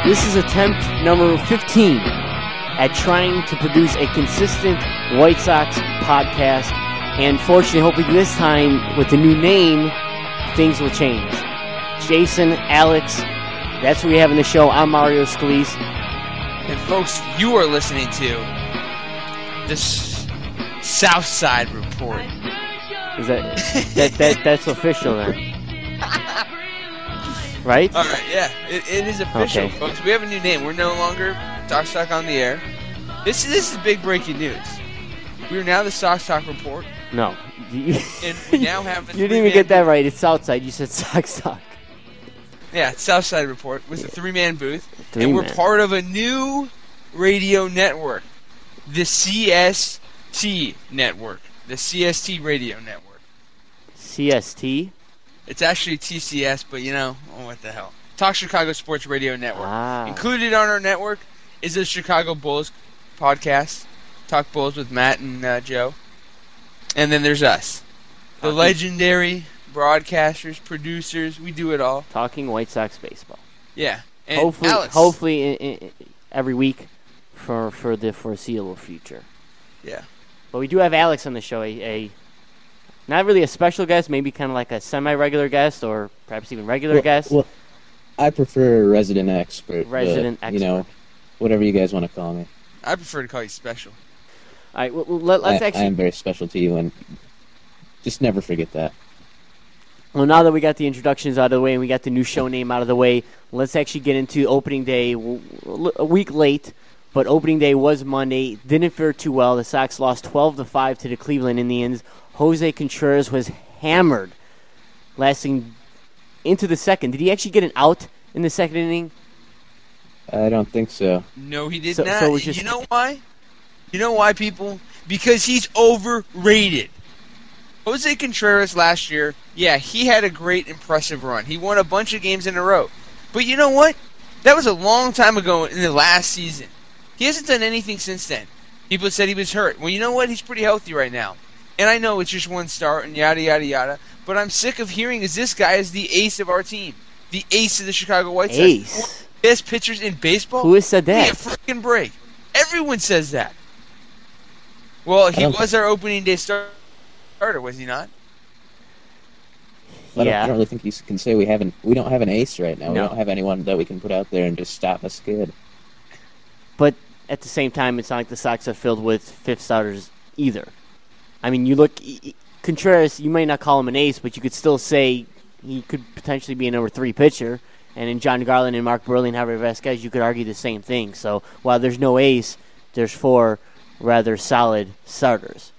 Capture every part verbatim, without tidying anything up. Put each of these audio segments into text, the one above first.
This is attempt number fifteen at trying to produce a consistent White Sox podcast. And fortunately, hopefully this time, with the new name, things will change. Jason, Alex, that's what we have in the show. I'm Mario Scalise. And folks, you are listening to this Southside Report. Is that, that, that that's official then? Right? All right, yeah, it, it is official, Okay. folks. We have a new name. We're no longer Sox Talk on the air. This, this is big breaking news. We are now the Sox Talk Report, No. You, and we now have a you didn't even get that right. It's Southside. You said Sox Talk. Yeah, it's Southside Report with a three-man booth, Three and we're man. part of a new radio network, the C S T network, the C S T radio network. C S T? It's actually T C S, but you know, oh, what the hell. Talk Chicago Sports Radio Network. Ah. Included on our network is the Chicago Bulls podcast, Talk Bulls with Matt and uh, Joe. And then there's us, the Talking- legendary broadcasters, producers, we do it all. Talking White Sox baseball. Yeah. And hopefully, Alex, hopefully in, in, every week for for the foreseeable future. Yeah. But we do have Alex on the show, a, a not really a special guest, maybe kind of like a semi-regular guest, or perhaps even regular well, guest. Well, I prefer a resident expert. Resident but, You know, expert. whatever you guys want to call me. I prefer to call you special. All right, well, well, let, let's I, actually. I am very special to you, and just never forget that. Well, now that we got the introductions out of the way and we got the new show name out of the way, let's actually get into opening day. A week late, but opening day was Monday. Didn't fare too well. The Sox lost twelve to five to the Cleveland Indians. Jose Contreras was hammered, lasting into the second. Did he actually get an out in the second inning? I don't think so. No, he did So- not. so it was just- You know why? You know why, people? Because he's overrated. Jose Contreras last year, yeah, he had a great, impressive run. He won a bunch of games in a row. But you know what? That was a long time ago in the last season. He hasn't done anything since then. People said he was hurt. Well, you know what? He's pretty healthy right now. And I know it's just one start and yada, yada, yada. But I'm sick of hearing is this guy is the ace of our team. The ace of the Chicago White Sox. Ace? One of the best pitchers in baseball? Who has said Give me a that? freaking break. Everyone says that. Well, he don't- was our opening day star- starter, was he not? I don't, Yeah. I don't really think you can say we haven't. We don't have an ace right now. We No. don't have anyone that we can put out there and just stop a skid. But at the same time, it's not like the Sox are filled with fifth starters either. I mean, you look, e- e- Contreras, you might not call him an ace, but you could still say he could potentially be a number three pitcher. And in John Garland and Mark Burley and Javier Vasquez, you could argue the same thing. So while there's no ace, there's four rather solid starters.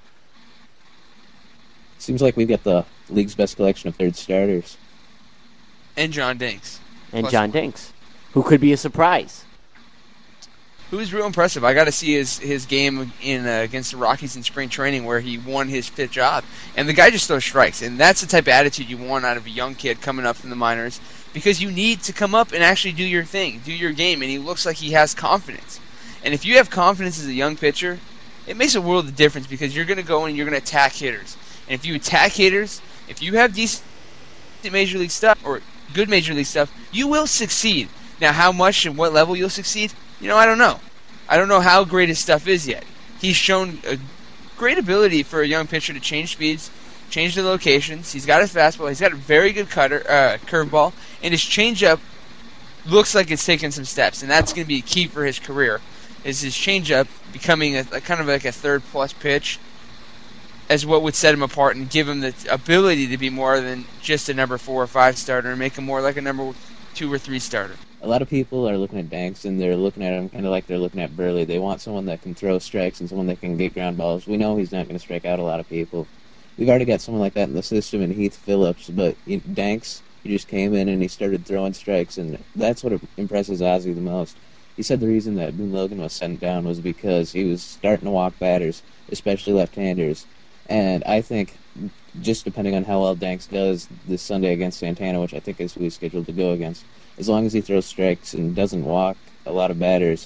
Seems like we've got the league's best collection of third starters. And John Dinks. And Plus John one. Dinks, who could be a surprise. Who's real impressive. I got to see his, his game in uh, against the Rockies in spring training where he won his fifth job. And the guy just throws strikes. And that's the type of attitude you want out of a young kid coming up from the minors. Because you need to come up and actually do your thing, do your game. And he looks like he has confidence. And if you have confidence as a young pitcher, it makes a world of difference because you're going to go in and you're going to attack hitters. And if you attack hitters, if you have decent major league stuff or good major league stuff, you will succeed. Now, how much and what level you'll succeed, you know, I don't know. I don't know how great his stuff is yet. He's shown a great ability for a young pitcher to change speeds, change the locations. He's got a fastball. He's got a very good cutter, uh, curveball, and his changeup looks like it's taken some steps, and that's going to be key for his career. Is his changeup becoming a, a kind of like a third plus pitch as what would set him apart and give him the ability to be more than just a number four or five starter and make him more like a number two or three starter. A lot of people are looking at Danks, and they're looking at him kind of like they're looking at Burley. They want someone that can throw strikes and someone that can get ground balls. We know he's not going to strike out a lot of people. We've already got someone like that in the system in Heath Phillips, but you know, Danks, he just came in and he started throwing strikes, and that's what impresses Ozzie the most. He said the reason that Boone Logan was sent down was because he was starting to walk batters, especially left-handers. And I think, just depending on how well Danks does this Sunday against Santana, which I think is who he's scheduled to go against, as long as he throws strikes and doesn't walk a lot of batters,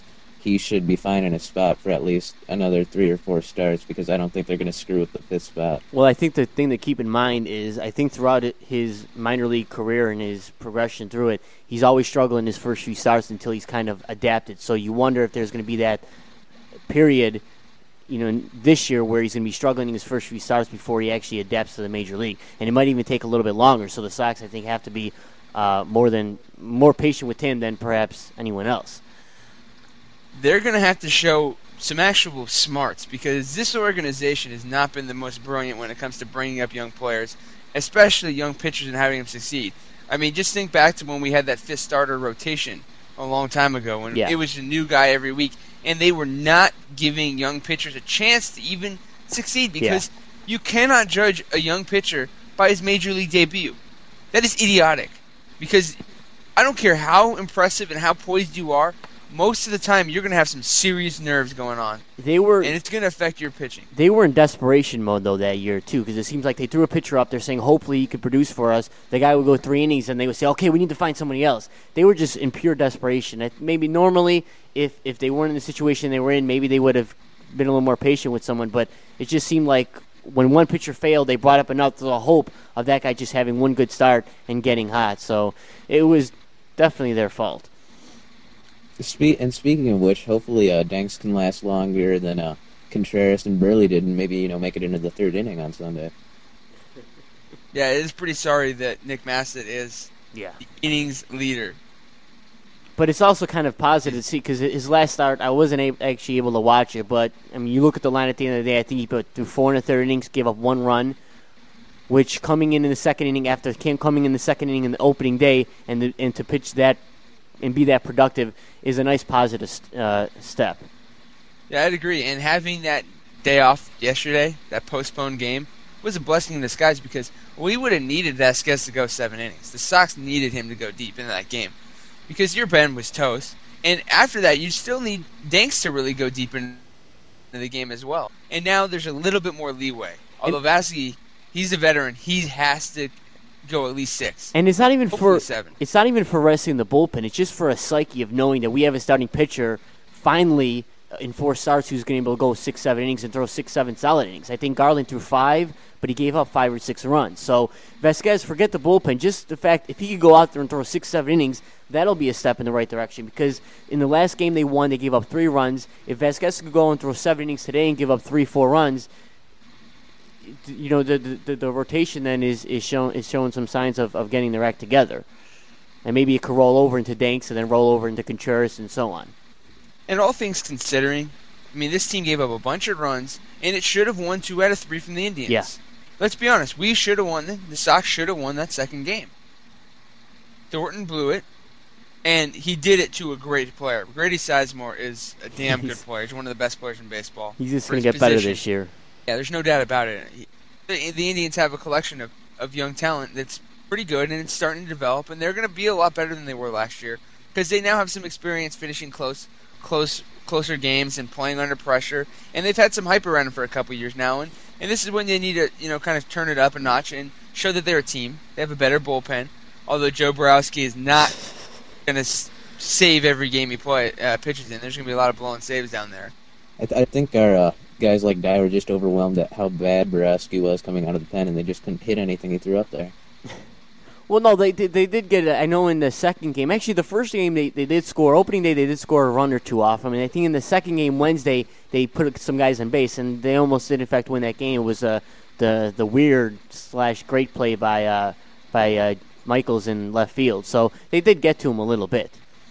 he should be fine in his spot for at least another three or four starts because I don't think they're going to screw with the fifth spot. Well, I think the thing to keep in mind is I think throughout his minor league career and his progression through it, he's always struggled in his first few starts until he's kind of adapted. So you wonder if there's going to be that period, you know, this year where he's going to be struggling in his first few starts before he actually adapts to the major league. And it might even take a little bit longer. So the Sox, I think, have to be uh, more than more patient with him than perhaps anyone else. They're going to have to show some actual smarts because this organization has not been the most brilliant when it comes to bringing up young players, especially young pitchers and having them succeed. I mean, just think back to when we had that fifth starter rotation a long time ago when yeah. it was a new guy every week, and they were not giving young pitchers a chance to even succeed because yeah. you cannot judge a young pitcher by his major league debut. That is idiotic because I don't care how impressive and how poised you are, most of the time you're going to have some serious nerves going on. They were, and it's going to affect your pitching. They were in desperation mode, though, that year, too, because it seems like they threw a pitcher up there saying, hopefully he could produce for us. The guy would go three innings, and they would say, okay, we need to find somebody else. They were just in pure desperation. Maybe normally, if, if they weren't in the situation they were in, maybe they would have been a little more patient with someone, but it just seemed like when one pitcher failed, they brought up enough to the hope of that guy just having one good start and getting hot. So it was definitely their fault. Spe- and speaking of which, hopefully uh, Danks can last longer than uh, Contreras and Burley did, and maybe you know make it into the third inning on Sunday. Yeah, it is pretty sorry that Nick Massett is yeah. the innings leader. But it's also kind of positive to see because his last start, I wasn't a- actually able to watch it. But I mean, you look at the line at the end of the day. I think he put through four and a third innings, gave up one run, which coming in in the second inning after came coming in the second inning in the opening day, and the, and to pitch that and be that productive is a nice positive uh, step. Yeah, I'd agree. And having that day off yesterday, that postponed game, was a blessing in disguise because we would have needed Vasquez to go seven innings. The Sox needed him to go deep in that game because your Ben was toast. And after that, you still need Danks to really go deep into the game as well. And now there's a little bit more leeway. Although Vasquez, he's a veteran, he has to go at least six. And it's not even Hopefully for seven. It's not even for resting the bullpen. It's just for a psyche of knowing that we have a starting pitcher finally in four starts who's going to be able to go six, seven innings and throw six, seven solid innings. I think Garland threw five, but he gave up five or six runs. So Vasquez, forget the bullpen. Just the fact if he could go out there and throw six, seven innings, that'll be a step in the right direction. Because in the last game they won, they gave up three runs. If Vasquez could go and throw seven innings today and give up three, four runs, you know, the the, the rotation then is, is showing is showing some signs of, of getting their act together. And maybe it could roll over into Danks and then roll over into Contreras and so on. And all things considering, I mean, this team gave up a bunch of runs, and it should have won two out of three from the Indians. Yeah. Let's be honest, we should have won, the, the Sox should have won that second game. Thornton blew it, and he did it to a great player. Grady Sizemore is a damn good player. He's one of the best players in baseball. He's just for going to his get better position. this year. Yeah, there's no doubt about it. He, the, the Indians have a collection of, of young talent that's pretty good, and it's starting to develop, and they're going to be a lot better than they were last year because they now have some experience finishing close, close, closer games and playing under pressure, and they've had some hype around them for a couple years now, and, and this is when they need to, you know, kind of turn it up a notch and show that they're a team. They have a better bullpen, although Joe Borowski is not going to s- save every game he play, uh, pitches in. There's going to be a lot of blown saves down there. I, th- I think our uh, guys like Dye were just overwhelmed at how bad Borowski was coming out of the pen, and they just couldn't hit anything he threw up there. Well, no, they did. They did get. A, I know in the second game, actually, the first game they, they did score. Opening day, they did score a run or two off. I mean, I think in the second game Wednesday, they put some guys on base, and they almost did in fact win that game. It was uh, the the weird slash great play by uh, by uh, Michaels in left field. So they did get to him a little bit.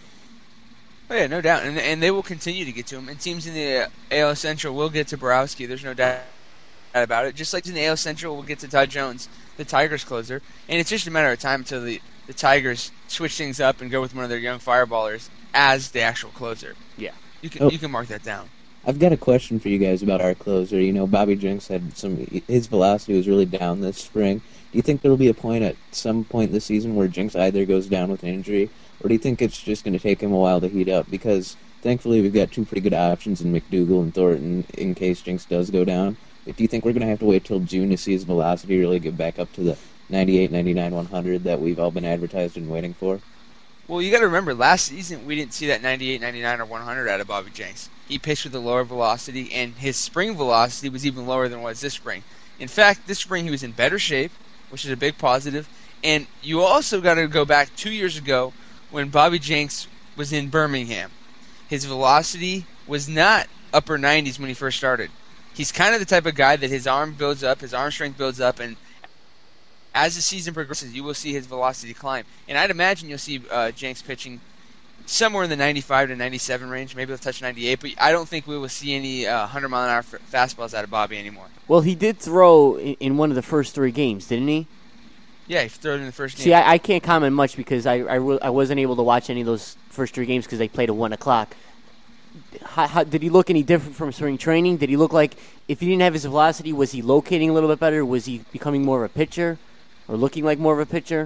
Oh yeah, no doubt, and and they will continue to get to him. And teams in the A L Central will get to Borowski. There's no doubt about it. Just like in the A L Central, we'll get to Todd Jones, the Tigers closer, and it's just a matter of time until the, the Tigers switch things up and go with one of their young fireballers as the actual closer. Yeah, you can oh. you can mark that down. I've got a question for you guys about our closer. You know, Bobby Jenks had some. His velocity was really down this spring. Do you think there will be a point at some point this season where Jenks either goes down with an injury, or do you think it's just going to take him a while to heat up? Because thankfully we've got two pretty good options in McDougal and Thornton in case Jenks does go down. But do you think we're going to have to wait till June to see his velocity really get back up to the ninety-eight, ninety-nine, one hundred that we've all been advertised and waiting for? Well, you got to remember, last season we didn't see that ninety-eight, ninety-nine, or one hundred out of Bobby Jenks. He pitched with a lower velocity, and his spring velocity was even lower than it was this spring. In fact, this spring he was in better shape, which is a big positive. And you also got to go back two years ago when Bobby Jenks was in Birmingham. His velocity was not upper nineties when he first started. He's kind of the type of guy that his arm builds up, his arm strength builds up, and as the season progresses, you will see his velocity climb. And I'd imagine you'll see uh, Jenks pitching somewhere in the ninety-five to ninety-seven range. Maybe he'll touch ninety-eight, but I don't think we will see any uh, one hundred mile an hour fastballs out of Bobby anymore. Well, he did throw in, in one of the first three games, didn't he? Yeah, he threw it in the first game. See, I, I can't comment much because I I, re- I wasn't able to watch any of those first three games because they played at one o'clock. How, how, did he look any different from spring training? Did he look like, if he didn't have his velocity, was he locating a little bit better? Was he becoming more of a pitcher or looking like more of a pitcher?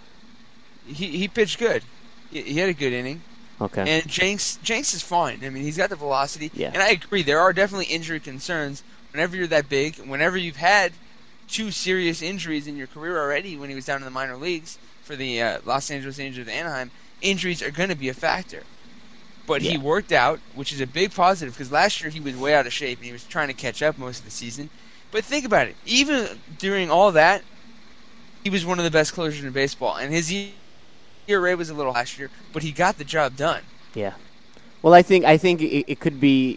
He he pitched good. He, he had a good inning. Okay. And Jenks Jenks is fine. I mean, he's got the velocity. Yeah. And I agree, there are definitely injury concerns whenever you're that big. Whenever you've had two serious injuries in your career already when he was down in the minor leagues for the uh, Los Angeles Angels of Anaheim, injuries are going to be a factor. But yeah. he worked out, which is a big positive, because last year he was way out of shape and he was trying to catch up most of the season. But think about it. Even during all that, he was one of the best closers in baseball. And his E R A was a little last year, but he got the job done. Yeah. Well, I think I think it, it could be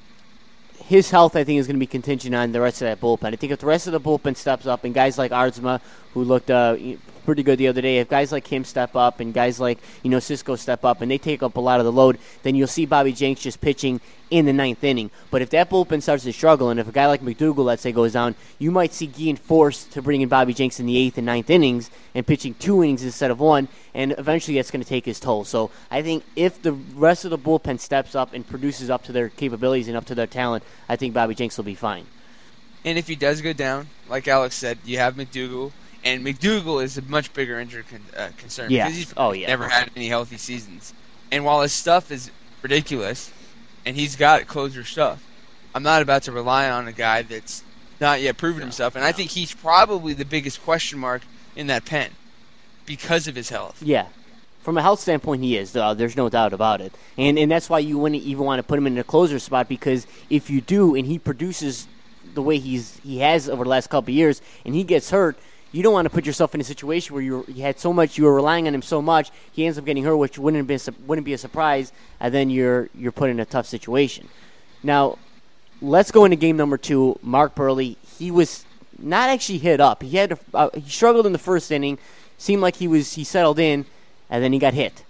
his health. I think is going to be contingent on the rest of that bullpen. I think if the rest of the bullpen steps up, and guys like Arzma, who looked uh, pretty good the other day, if guys like him step up, and guys like you know Cisco step up, and they take up a lot of the load, then you'll see Bobby Jenks just pitching in the ninth inning. But if that bullpen starts to struggle, and if a guy like McDougal, let's say, goes down, you might see Guillen forced to bring in Bobby Jenks in the eighth and ninth innings and pitching two innings instead of one, and eventually that's going to take his toll. So I think if the rest of the bullpen steps up and produces up to their capabilities and up to their talent, I think Bobby Jenks will be fine. And if he does go down, like Alex said, you have McDougal, and McDougal is a much bigger injury con- uh, concern yes. because he's oh, yeah. never had any healthy seasons. And while his stuff is ridiculous, and he's got closer stuff, I'm not about to rely on a guy that's not yet proven no, himself. And no. I think he's probably the biggest question mark in that pen because of his health. Yeah. From a health standpoint, he is. Uh, there's no doubt about it. And and that's why you wouldn't even want to put him in a closer spot, because if you do and he produces the way he's he has over the last couple of years and he gets hurt, you don't want to put yourself in a situation where you you had so much, you were relying on him so much, he ends up getting hurt, which wouldn't be a, wouldn't be a surprise, and then you're you're put in a tough situation. Now, let's go into game number two. Mark Buehrle, he was not actually hit up. He had to, uh, he struggled in the first inning. Seemed like he was he settled in, and then he got hit.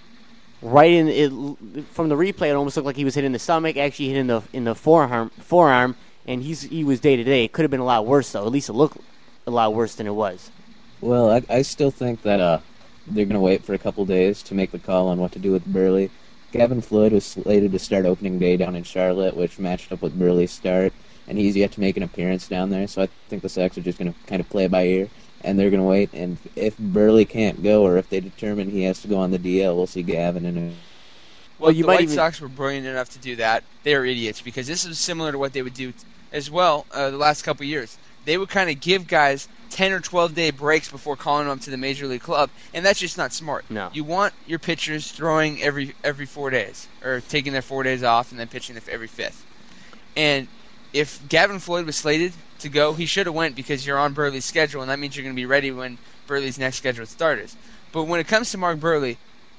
Right in it, from the replay, it almost looked like he was hit in the stomach. Actually, hit in the in the forearm forearm, and he's he was day to day. It could have been a lot worse though. At least it looked a lot worse than it was. Well, I, I still think that uh, they're going to wait for a couple days to make the call on what to do with Buehrle. Gavin Floyd was slated to start opening day down in Charlotte, which matched up with Buehrle's start, and he's yet to make an appearance down there, so I think the Sox are just going to kind of play it by ear, and they're going to wait, and if Buehrle can't go, or if they determine he has to go on the D L, we'll see Gavin in a... Well, you the might White even... Sox were brilliant enough to do that. They are idiots, because this is similar to what they would do as well uh, the last couple of years. They would kind of give guys ten or twelve day breaks before calling them up to the major league club, and that's just not smart. No. You want your pitchers throwing every every four days, or taking their four days off and then pitching every fifth. And if Gavin Floyd was slated to go, he should have went, because you're on Buehrle's schedule, and that means you're going to be ready when Buehrle's next scheduled start is. But when it comes to Mark Buehrle,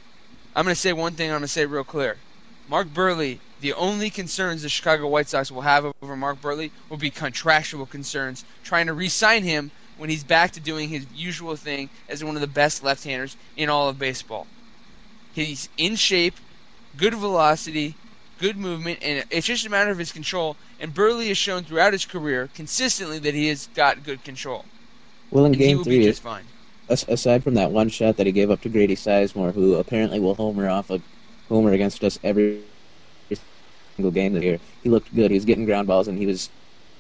I'm going to say one thing, I'm going to say it real clear. Mark Buehrle, the only concerns the Chicago White Sox will have over Mark Buehrle will be contractual concerns, trying to re-sign him when he's back to doing his usual thing as one of the best left-handers in all of baseball. He's in shape, good velocity, good movement, and it's just a matter of his control. And Buehrle has shown throughout his career consistently that he has got good control. Well, in and he game will three, be just fine. Aside from that one shot that he gave up to Grady Sizemore, who apparently will homer off a homer against us every single game this year, he looked good. He was getting ground balls, and he was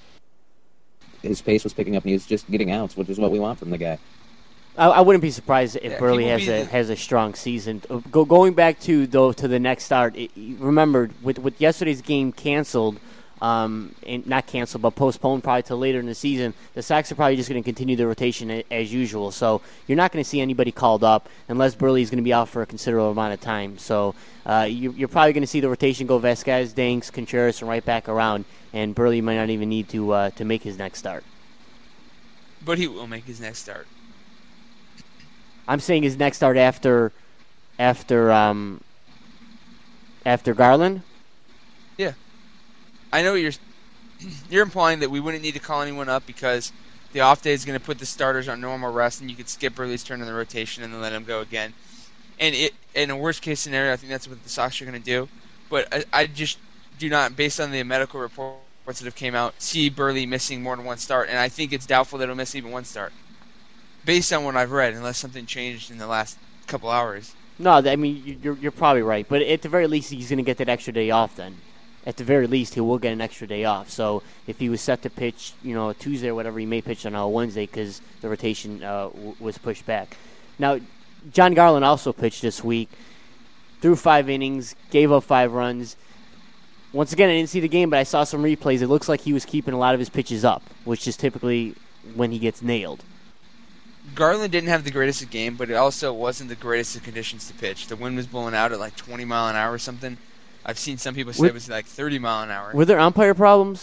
his pace was picking up, and he was just getting outs, which is what we want from the guy. I, I wouldn't be surprised if Yeah, Buehrle he will has be a the- has a strong season. Uh, Go, going back to though to the next start, it, remember with with yesterday's game canceled, um, and not canceled, but postponed probably till later in the season, the Sox are probably just going to continue the rotation a- as usual. So you're not going to see anybody called up unless Burley is going to be out for a considerable amount of time. So uh, you, you're probably going to see the rotation go Vasquez, Danks, Contreras, and right back around, and Burley might not even need to uh, to make his next start. But he will make his next start. I'm saying his next start after after um, after Garland. Yeah. I know you're you're implying that we wouldn't need to call anyone up because the off day is going to put the starters on normal rest, and you could skip Burley's turn in the rotation and then let him go again. And it, in a worst case scenario, I think that's what the Sox are going to do. But I, I just do not, based on the medical reports that have came out, see Burley missing more than one start, and I think it's doubtful that he'll miss even one start, based on what I've read, unless something changed in the last couple hours. No, I mean you're you're probably right, but at the very least he's going to get that extra day off then. At the very least, he will get an extra day off. So if he was set to pitch, you know, Tuesday or whatever, he may pitch on a Wednesday because the rotation uh, w- was pushed back. Now, John Garland also pitched this week, threw five innings, gave up five runs. Once again, I didn't see the game, but I saw some replays. It looks like he was keeping a lot of his pitches up, which is typically when he gets nailed. Garland didn't have the greatest of game, but it also wasn't the greatest of conditions to pitch. The wind was blowing out at like twenty mile an hour or something. I've seen some people say Were, it was like thirty mile an hour. Were there umpire problems?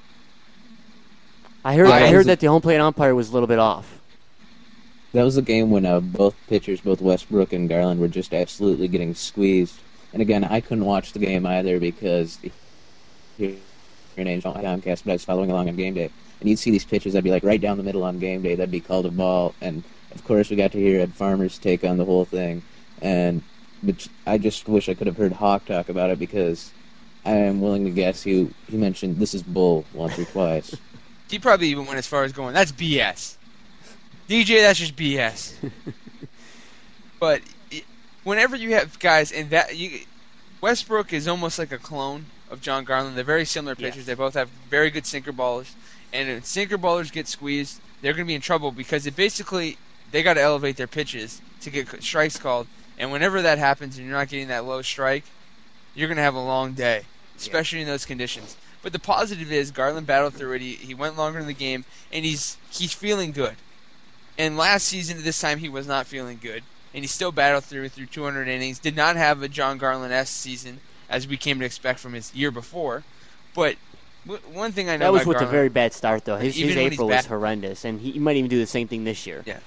I heard. Yeah, I it heard was that the home plate umpire was a little bit off. That was the game when uh, both pitchers, both Westbrook and Garland, were just absolutely getting squeezed. And again, I couldn't watch the game either because your name's on Comcast, but I was following along on game day. And you'd see these pitches that'd be like right down the middle on game day. That'd be called a ball. And of course, we got to hear Ed Farmer's take on the whole thing. And but I just wish I could have heard Hawk talk about it because I am willing to guess he he mentioned this is bull once or twice. He probably even went as far as going, that's B S. D J, that's just B S. But it, whenever you have guys, and that you, Westbrook is almost like a clone of John Garland. They're very similar pitchers. Yes. They both have very good sinker ballers. And if sinker ballers get squeezed, they're going to be in trouble because it basically, they got to elevate their pitches to get strikes called. And whenever that happens and you're not getting that low strike, you're going to have a long day, especially yeah. in those conditions. But the positive is Garland battled through it. He, he went longer in the game, and he's he's feeling good. And last season, at this time, he was not feeling good. And he still battled through through two hundred innings. Did not have a John Garland-esque season, as we came to expect from his year before. But w- one thing I know That was about with Garland, a very bad start, though. His, his when he's April was back- horrendous, and he, he might even do the same thing this year. Yeah.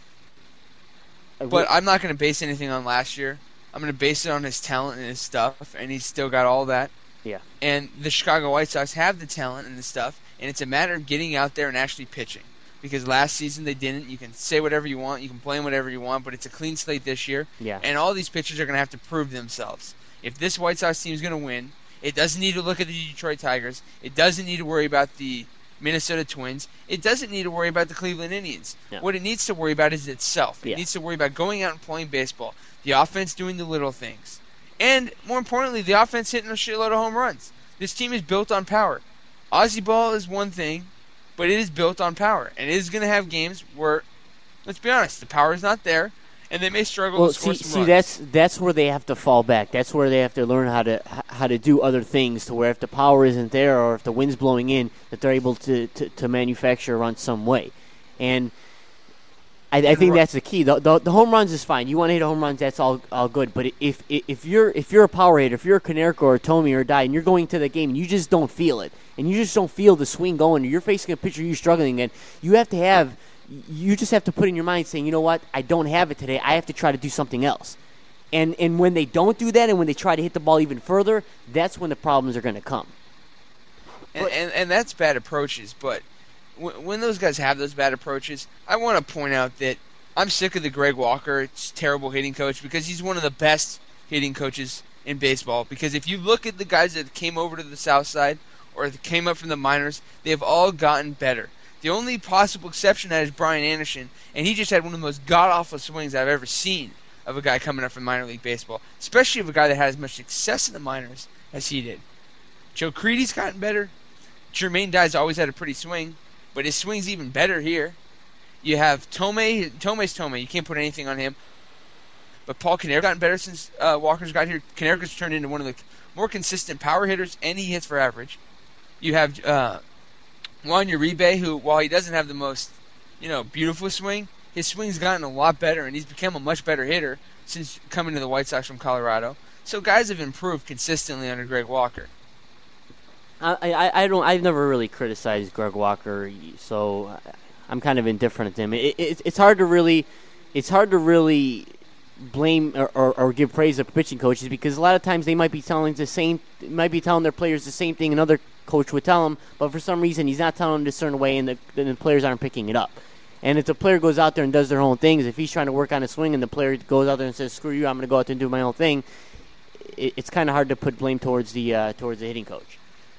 Uh, But I'm not going to base anything on last year. I'm going to base it on his talent and his stuff, and he's still got all that. Yeah. And the Chicago White Sox have the talent and the stuff, and it's a matter of getting out there and actually pitching. Because last season they didn't. You can say whatever you want, you can blame whatever you want, but it's a clean slate this year. Yeah. And all these pitchers are going to have to prove themselves. If this White Sox team is going to win, it doesn't need to look at the Detroit Tigers. It doesn't need to worry about the Minnesota Twins. It doesn't need to worry about the Cleveland Indians. Yeah. What it needs to worry about is itself. It Yeah. needs to worry about going out and playing baseball. The offense doing the little things. And, more importantly, the offense hitting a shitload of home runs. This team is built on power. Ozzie ball is one thing, but it is built on power. And it is going to have games where, let's be honest, the power is not there, and they may struggle Well, to score see, some see, runs. that's that's where they have to fall back. That's where they have to learn how to how to do other things. To where if the power isn't there or if the wind's blowing in, that they're able to, to, to manufacture a run some way. And I, I think that's the key. The, the the home runs is fine. You want to hit home runs, that's all all good. But if if you're if you're a power hitter, if you're a Konerko or a Tommy or a Dye, and you're going to the game and you just don't feel it, and you just don't feel the swing going, or you're facing a pitcher you're struggling in, you have to have. You just have to put in your mind saying, you know what, I don't have it today. I have to try to do something else. And and when they don't do that and when they try to hit the ball even further, that's when the problems are going to come. And, and, and that's bad approaches, but w- when those guys have those bad approaches, I want to point out that I'm sick of the Greg Walker terrible hitting coach because he's one of the best hitting coaches in baseball. Because if you look at the guys that came over to the South Side or that came up from the minors, they have all gotten better. The only possible exception to that is Brian Anderson, and he just had one of the most god-awful swings I've ever seen of a guy coming up from minor league baseball, especially of a guy that had as much success in the minors as he did. Joe Creedy's gotten better. Jermaine Dye's always had a pretty swing, but his swing's even better here. You have Tomei. Tomei's Tomei. You can't put anything on him. But Paul Konerko's gotten better since uh, Walker's got here. Konerko's turned into one of the more consistent power hitters, and he hits for average. You have uh, Juan Uribe, who, while he doesn't have the most, you know, beautiful swing, his swing's gotten a lot better, and he's become a much better hitter since coming to the White Sox from Colorado. So guys have improved consistently under Greg Walker. I, I, I don't. I've never really criticized Greg Walker, so I'm kind of indifferent to him. It, it, it's hard to really, it's hard to really blame or, or, or give praise to pitching coaches because a lot of times they might be telling the same, might be telling their players the same thing another coach would tell them, but for some reason he's not telling them a certain way, and the, the players aren't picking it up. And if the player goes out there and does their own things, if he's trying to work on a swing and the player goes out there and says, "Screw you, I'm going to go out there and do my own thing," it, it's kind of hard to put blame towards the uh, towards the hitting coach.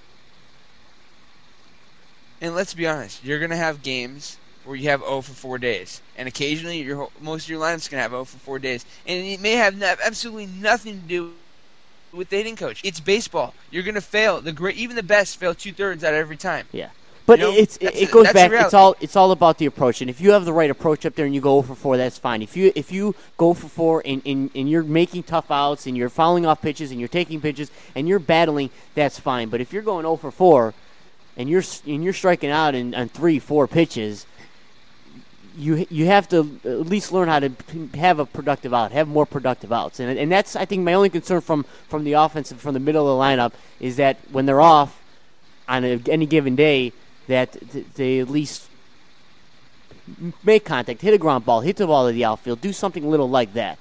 And let's be honest, you're going to have games where you have oh for four days. And occasionally, your most of your lineup's going to have oh for four days. And it may have no, absolutely nothing to do with the hitting coach. It's baseball. You're going to fail. The great, even the best fail two-thirds out of every time. Yeah. But you know, it's it, it goes a, back. It's all it's all about the approach. And if you have the right approach up there and you go oh for four, that's fine. If you if you go oh for four and, and, and you're making tough outs and you're fouling off pitches and you're taking pitches and you're battling, that's fine. But if you're going oh for four and you're and you're striking out in, on three, four pitches, you you have to at least learn how to have a productive out, have more productive outs. And and that's, I think, my only concern from, from the offense and from the middle of the lineup is that when they're off on a, any given day, that they at least make contact, hit a ground ball, hit the ball to the outfield, do something little like that.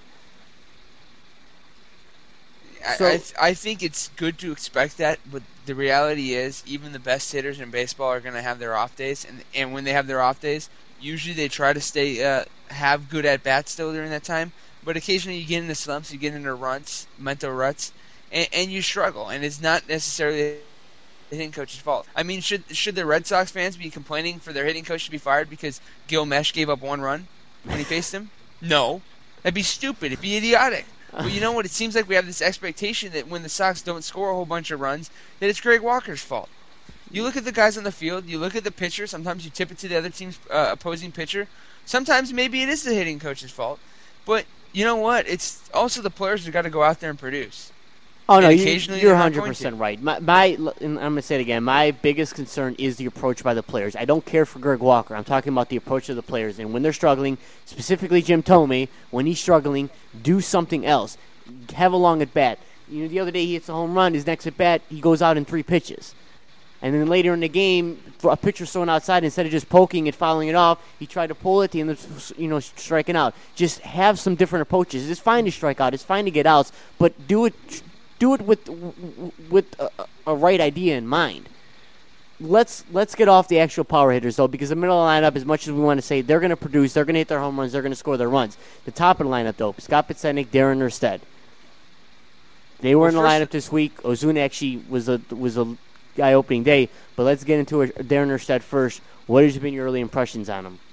So, I, I, th- I think it's good to expect that, but the reality is even the best hitters in baseball are going to have their off days, and and when they have their off days, usually they try to stay uh, have good at-bats still during that time, but occasionally you get into slumps, you get into ruts, mental ruts, and, and you struggle, and it's not necessarily the hitting coach's fault. I mean, should should the Red Sox fans be complaining for their hitting coach to be fired because Gil Mesh gave up one run when he faced him? No. That'd be stupid. It'd be idiotic. But you know what? It seems like we have this expectation that when the Sox don't score a whole bunch of runs, that it's Greg Walker's fault. You look at the guys on the field, you look at the pitcher, sometimes you tip it to the other team's uh, opposing pitcher. Sometimes maybe it is the hitting coach's fault. But you know what? It's also the players who've got to go out there and produce. Oh, no, and you, occasionally you're they're one not hundred going percent to. right. My, my, and I'm going to say it again, my biggest concern is the approach by the players. I don't care for Greg Walker. I'm talking about the approach of the players. And when they're struggling, specifically Jim Thome, when he's struggling, do something else. Have a long at bat. You know, the other day he hits a home run. His next at bat, he goes out in three pitches. And then later in the game, a pitcher's thrown outside. Instead of just poking and fouling it off, he tried to pull it and, you know, striking out. Just have some different approaches. It's fine to strike out. It's fine to get outs, but do it, do it with with a, a right idea in mind. Let's let's get off the actual power hitters though, because the middle of the lineup, as much as we want to say they're going to produce, they're going to hit their home runs, they're going to score their runs. The top of the lineup though, Scott Podsednik, Darren Erstad. They were Well, in the first- lineup this week. Ozuna actually was a was a guy opening day, but let's get into it. Darren Erstad first. What has been your early impressions on him?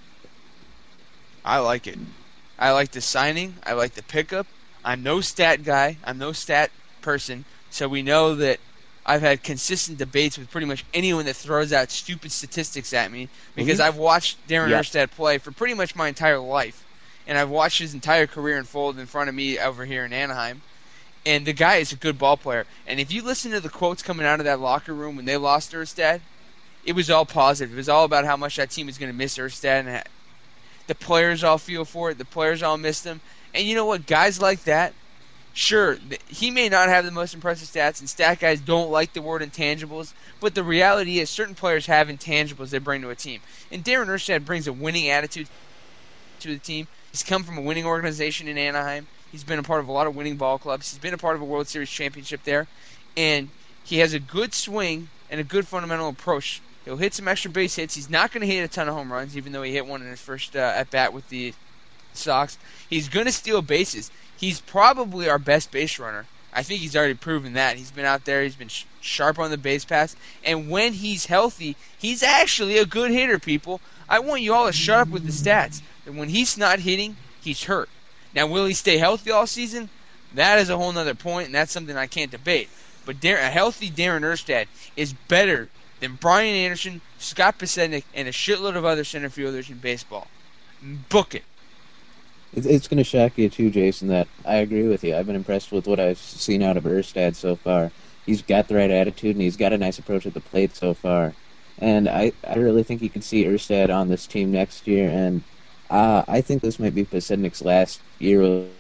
I like it. I like the signing. I like the pickup. I'm no stat guy. I'm no stat person. So we know that I've had consistent debates with pretty much anyone that throws out stupid statistics at me because Mhm. I've watched Darren Yep. Erstad play for pretty much my entire life. And I've watched his entire career unfold in front of me over here in Anaheim. And the guy is a good ball player. And if you listen to the quotes coming out of that locker room when they lost Erstad, it was all positive. It was all about how much that team is going to miss Erstad. And the players all feel for it. The players all miss him. And you know what? Guys like that, sure, th- he may not have the most impressive stats, and stat guys don't like the word intangibles, but the reality is certain players have intangibles they bring to a team. And Darren Erstad brings a winning attitude to the team. He's come from a winning organization in Anaheim. He's been a part of a lot of winning ball clubs. He's been a part of a World Series championship there. And he has a good swing and a good fundamental approach. He'll hit some extra base hits. He's not going to hit a ton of home runs, even though he hit one in his first uh, at-bat with the Sox. He's going to steal bases. He's probably our best base runner. I think he's already proven that. He's been out there. He's been sh- sharp on the base pass. And when he's healthy, he's actually a good hitter, people. I want you all to shut up with the stats. And when he's not hitting, he's hurt. Now, will he stay healthy all season? That is a whole other point, and that's something I can't debate. But Dar- a healthy Darren Erstad is better than Brian Anderson, Scott Podsednik, and a shitload of other center fielders in baseball. Book it. It's, it's going to shock you too, Jason, that I agree with you. I've been impressed with what I've seen out of Erstad so far. he's got the right attitude, and he's got a nice approach at the plate so far. And I, I really think you can see Erstad on this team next year, and uh, I think this might be Pasednik's last year with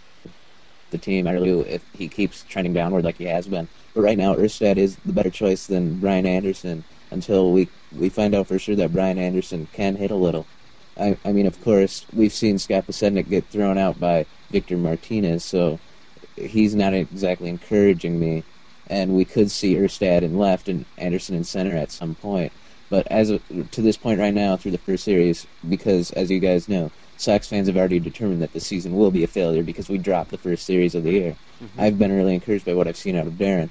the team. I really do if he keeps trending downward like he has been. But right now, Erstad is the better choice than Brian Anderson until we we find out for sure that Brian Anderson can hit a little. I, I mean, of course, we've seen Scott Pasednik get thrown out by Victor Martinez, so he's not exactly encouraging me. And we could see Erstad in left and Anderson in center at some point. But as of, to this point right now, through the first series, because as you guys know, Sox fans have already determined that the season will be a failure because we dropped the first series of the year. Mm-hmm. I've been really encouraged by what I've seen out of Darren.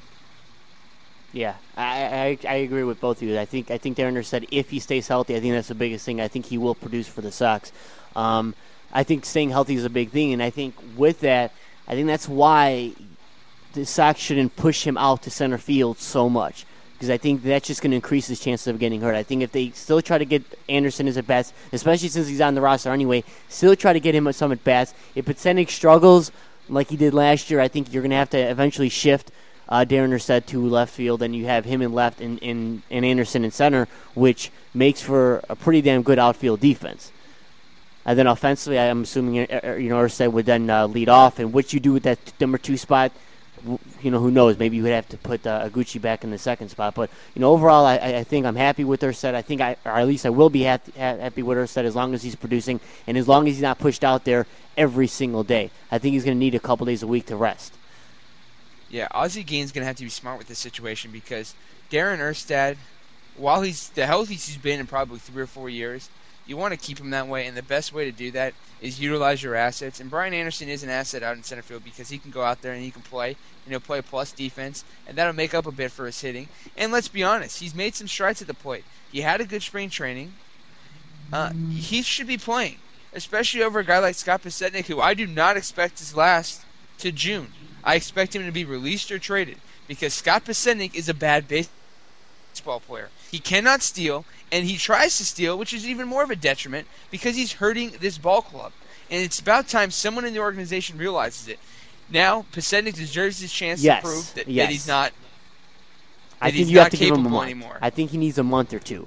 Yeah, I, I I agree with both of you. I think I think Darren Erstad, if he stays healthy, I think that's the biggest thing. I think he will produce for the Sox. Um, I think staying healthy is a big thing, and I think with that, I think that's why the Sox shouldn't push him out to center field so much, because I think that's just going to increase his chances of getting hurt. I think if they still try to get Anderson his at-bats, especially since he's on the roster anyway, still try to get him some at-bats. If Pasednik struggles like he did last year, I think you're going to have to eventually shift uh, Darren Erstad to left field, and you have him in left and, and, and Anderson in center, which makes for a pretty damn good outfield defense. And then offensively, I'm assuming you know Erstad would then uh, lead off, and what you do with that number two spot, you know, who knows? Maybe you would have to put uh, Iguchi back in the second spot. But, you know, overall, I, I think I'm happy with Erstad. I think I, or at least I will be happy, happy with Erstad as long as he's producing and as long as he's not pushed out there every single day. I think he's going to need a couple days a week to rest. Yeah, Ozzie Gaines going to have to be smart with this situation because Darren Erstad, while he's the healthiest he's been in probably three or four years, you want to keep him that way, and the best way to do that is utilize your assets. And Brian Anderson is an asset out in center field because he can go out there and he can play, and he'll play plus defense, and that'll make up a bit for his hitting. And let's be honest, he's made some strides at the plate. He had a good spring training. Uh, he should be playing, especially over a guy like Scott Pasednik, who I do not expect to last to June. I expect him to be released or traded because Scott Pasednik is a bad baseball player. He cannot steal, and he tries to steal, which is even more of a detriment because he's hurting this ball club. And it's about time someone in the organization realizes it. Now, Pasednik deserves his chance yes. to prove that, yes. that he's not. That I think he's you not have to give him a month. Anymore. I think he needs a month or two.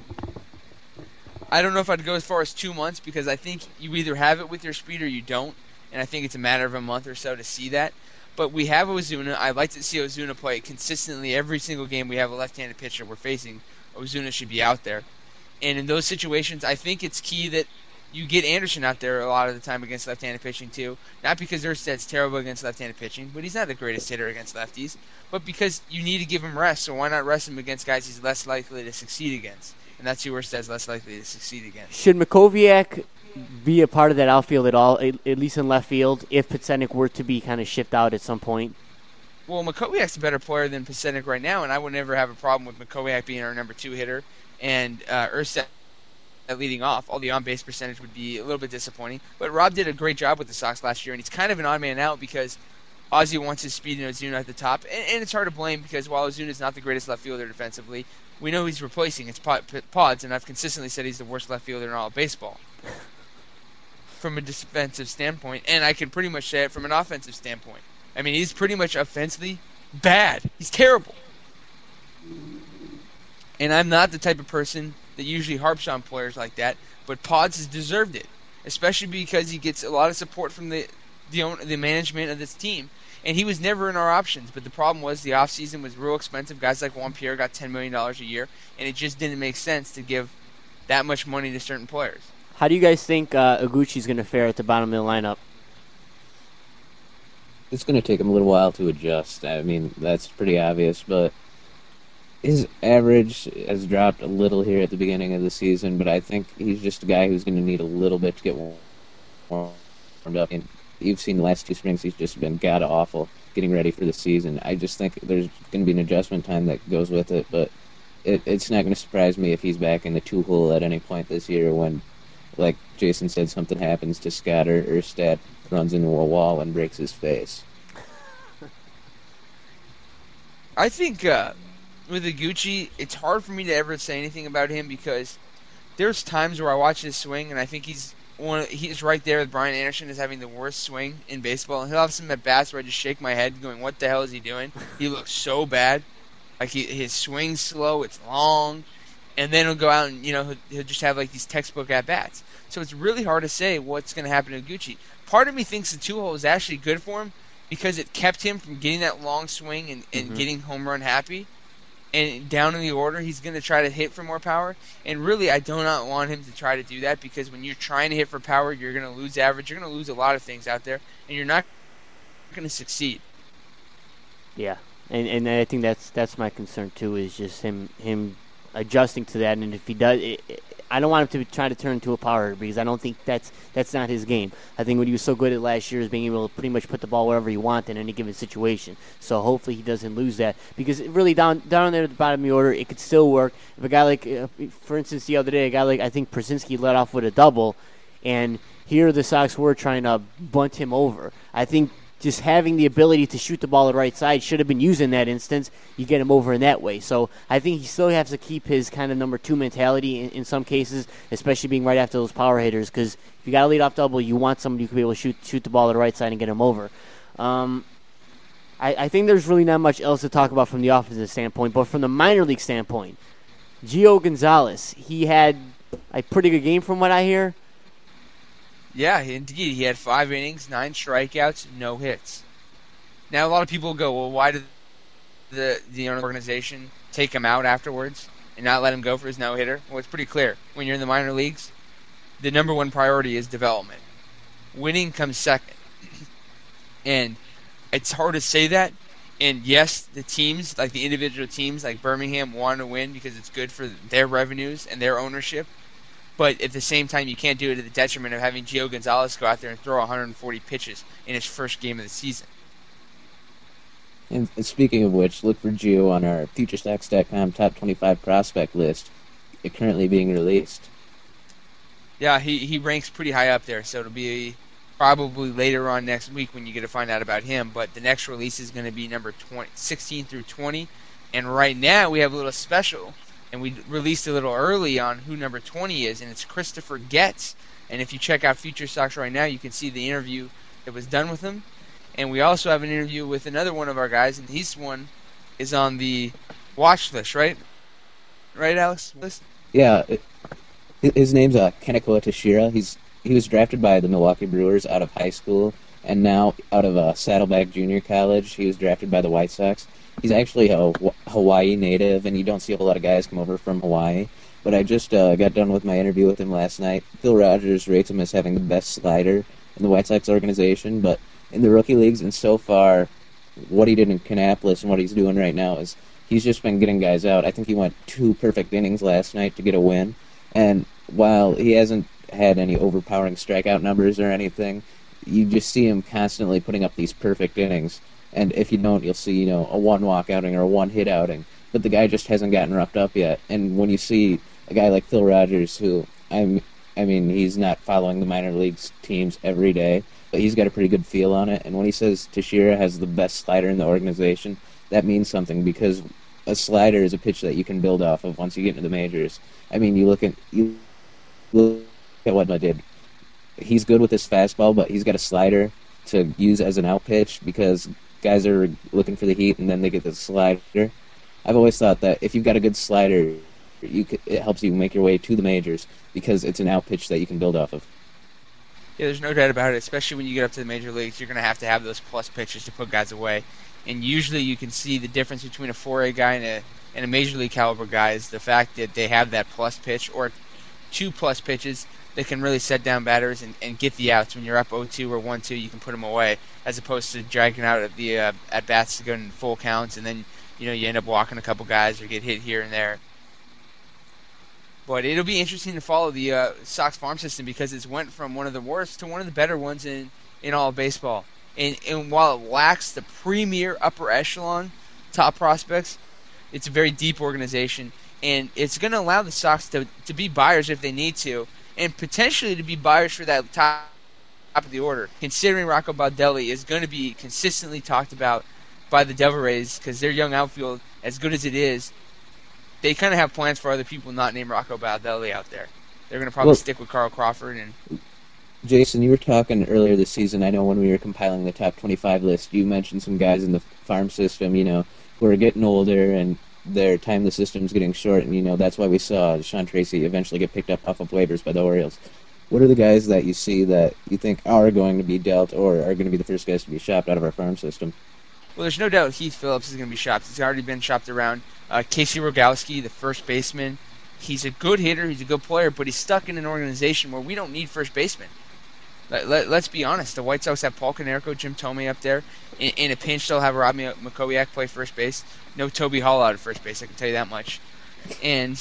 I don't know if I'd go as far as two months because I think you either have it with your speed or you don't, and I think it's a matter of a month or so to see that. But we have Ozuna. I'd like to see Ozuna play consistently every single game we have a left-handed pitcher we're facing. Ozuna should be out there. And in those situations, I think it's key that you get Anderson out there a lot of the time against left-handed pitching too. Not because Erstad's terrible against left-handed pitching, but he's not the greatest hitter against lefties, but because you need to give him rest, so why not rest him against guys he's less likely to succeed against? And that's who Erstad's less likely to succeed against. Should Makoviak be a part of that outfield at all, at, at least in left field, if Pasednik were to be kind of shipped out at some point? Well, Makoviak's a better player than Pasednik right now, and I would never have a problem with Makoviak being our number two hitter and uh, Erstad leading off. All the on-base percentage would be a little bit disappointing. But Rob did a great job with the Sox last year, and he's kind of an odd man out because Ozzie wants his speed and Ozuna at the top. And, and it's hard to blame because while Ozuna's not the greatest left fielder defensively, we know he's replacing. It's Pods, and I've consistently said he's the worst left fielder in all of baseball from a defensive standpoint. And I can pretty much say it from an offensive standpoint. I mean, he's pretty much offensively bad. He's terrible. And I'm not the type of person that usually harps on players like that, but Pods has deserved it, especially because he gets a lot of support from the the, own, the management of this team. And he was never in our options, but the problem was the offseason was real expensive. Guys like Juan Pierre got ten million dollars a year, and it just didn't make sense to give that much money to certain players. How do you guys think uh, Iguchi's going to fare at the bottom of the lineup? It's going to take him a little while to adjust. I mean, that's pretty obvious, but his average has dropped a little here at the beginning of the season, but I think he's just a guy who's going to need a little bit to get warmed up. And you've seen the last two springs, he's just been god-awful getting ready for the season. I just think there's going to be an adjustment time that goes with it, but it, it's not going to surprise me if he's back in the two-hole at any point this year when, like Jason said, something happens to Scott or Erstad, runs into a wall and breaks his face. I think uh, with Iguchi, it's hard for me to ever say anything about him because there's times where I watch his swing and I think he's one. Of, he's right there with Brian Anderson as having the worst swing in baseball. And he'll have some at bats where I just shake my head, going, "What the hell is he doing? He looks so bad." Like he, his swing's slow, it's long, and then he'll go out and you know he'll, he'll just have like these textbook at bats. So it's really hard to say what's going to happen to Gucci. Part of me thinks the two hole is actually good for him because it kept him from getting that long swing and, and mm-hmm. getting home run happy. And down in the order, he's going to try to hit for more power. And really, I do not want him to try to do that because when you're trying to hit for power, you're going to lose average. You're going to lose a lot of things out there, and you're not going to succeed. Yeah, and and I think that's that's my concern too. Is just him him adjusting to that. And if he does, it, it, I don't want him to try to turn into a power hitter because I don't think that's that's not his game. I think what he was so good at last year is being able to pretty much put the ball wherever he wants in any given situation. So hopefully he doesn't lose that because really down down there at the bottom of the order, it could still work. If a guy like, uh, for instance, the other day, a guy like I think Przinsky led off with a double, and here the Sox were trying to bunt him over. I think just having the ability to shoot the ball to the right side should have been used in that instance. You get him over in that way. So I think he still has to keep his kind of number two mentality in, in some cases, especially being right after those power hitters, because if you got a leadoff double, you want somebody who can be able to shoot shoot the ball to the right side and get him over. Um, I, I think there's really not much else to talk about from the offensive standpoint, but from the minor league standpoint, Gio Gonzalez, he had a pretty good game from what I hear. Yeah, indeed. He had five innings, nine strikeouts, no hits. Now, a lot of people go, well, why did the, the organization take him out afterwards and not let him go for his no-hitter? Well, it's pretty clear. When you're in the minor leagues, the number one priority is development. Winning comes second. And it's hard to say that. And, yes, the teams, like the individual teams, like Birmingham, want to win because it's good for their revenues and their ownership. But at the same time, you can't do it at the detriment of having Gio Gonzalez go out there and throw one hundred forty pitches in his first game of the season. And speaking of which, look for Gio on our Future Stocks dot com top twenty-five prospect list, it currently being released. Yeah, he, he ranks pretty high up there, so it'll be probably later on next week when you get to find out about him. But the next release is going to be number twenty, sixteen through twenty. And right now we have a little special. And we released a little early on who number twenty is, and it's Christopher Getz. And if you check out Future Stocks right now, you can see the interview that was done with him. And we also have an interview with another one of our guys, and his one is on the watch list, right? Right, Alex? List? Yeah. It, his name's uh, Kaneko Tashira. He's he was drafted by the Milwaukee Brewers out of high school, and now out of uh, Saddleback Junior College, he was drafted by the White Sox. He's actually a Hawaii native, and you don't see a whole lot of guys come over from Hawaii. But I just uh, got done with my interview with him last night. Phil Rogers rates him as having the best slider in the White Sox organization, but in the rookie leagues, and so far, what he did in Kannapolis and what he's doing right now is he's just been getting guys out. I think he went two perfect innings last night to get a win, and while he hasn't had any overpowering strikeout numbers or anything, you just see him constantly putting up these perfect innings. And if you don't, you'll see, you know, a one-walk outing or a one-hit outing. But the guy just hasn't gotten roughed up yet. And when you see a guy like Phil Rogers, who, I'm, I mean, he's not following the minor leagues teams every day, but he's got a pretty good feel on it. And when he says Teixeira has the best slider in the organization, that means something because a slider is a pitch that you can build off of once you get into the majors. I mean, you look at you look at what I did. He's good with his fastball, but he's got a slider to use as an out pitch because guys are looking for the heat, and then they get the slider. I've always thought that if you've got a good slider, you could, it helps you make your way to the majors because it's an out pitch that you can build off of. Yeah, there's no doubt about it, especially when you get up to the major leagues. You're going to have to have those plus pitches to put guys away. And usually you can see the difference between a four A guy and a, and a major league caliber guy is the fact that they have that plus pitch or two plus pitches that can really set down batters and, and get the outs. When you're up oh two or one two, you can put them away, as opposed to dragging out at the uh, at bats to go in full counts, and then you know you end up walking a couple guys or get hit here and there. But it'll be interesting to follow the uh, Sox farm system because it's went from one of the worst to one of the better ones in, in all of baseball. And, and while it lacks the premier upper echelon top prospects, it's a very deep organization, and it's going to allow the Sox to to be buyers if they need to, and potentially to be buyers for that top top of the order, considering Rocco Baldelli is going to be consistently talked about by the Devil Rays because their young outfield, as good as it is, they kind of have plans for other people not named Rocco Baldelli out there. They're going to probably well, stick with Carl Crawford. And Jason, you were talking earlier this season, I know when we were compiling the top twenty-five list, you mentioned some guys in the farm system, you know, who are getting older, and their time in the system is getting short, and you know that's why we saw Sean Tracy eventually get picked up off of waivers by the Orioles. What are the guys that you see that you think are going to be dealt or are going to be the first guys to be shopped out of our farm system? Well, there's no doubt Heath Phillips is going to be shopped. He's already been shopped around. Uh, Casey Rogowski, the first baseman, he's a good hitter, he's a good player, but he's stuck in an organization where we don't need first baseman. Let, let, let's be honest. The White Sox have Paul Konerko, Jim Thome up there. In, in a pinch, they'll have Rob Makowiak play first base. No Toby Hall out at first base, I can tell you that much. And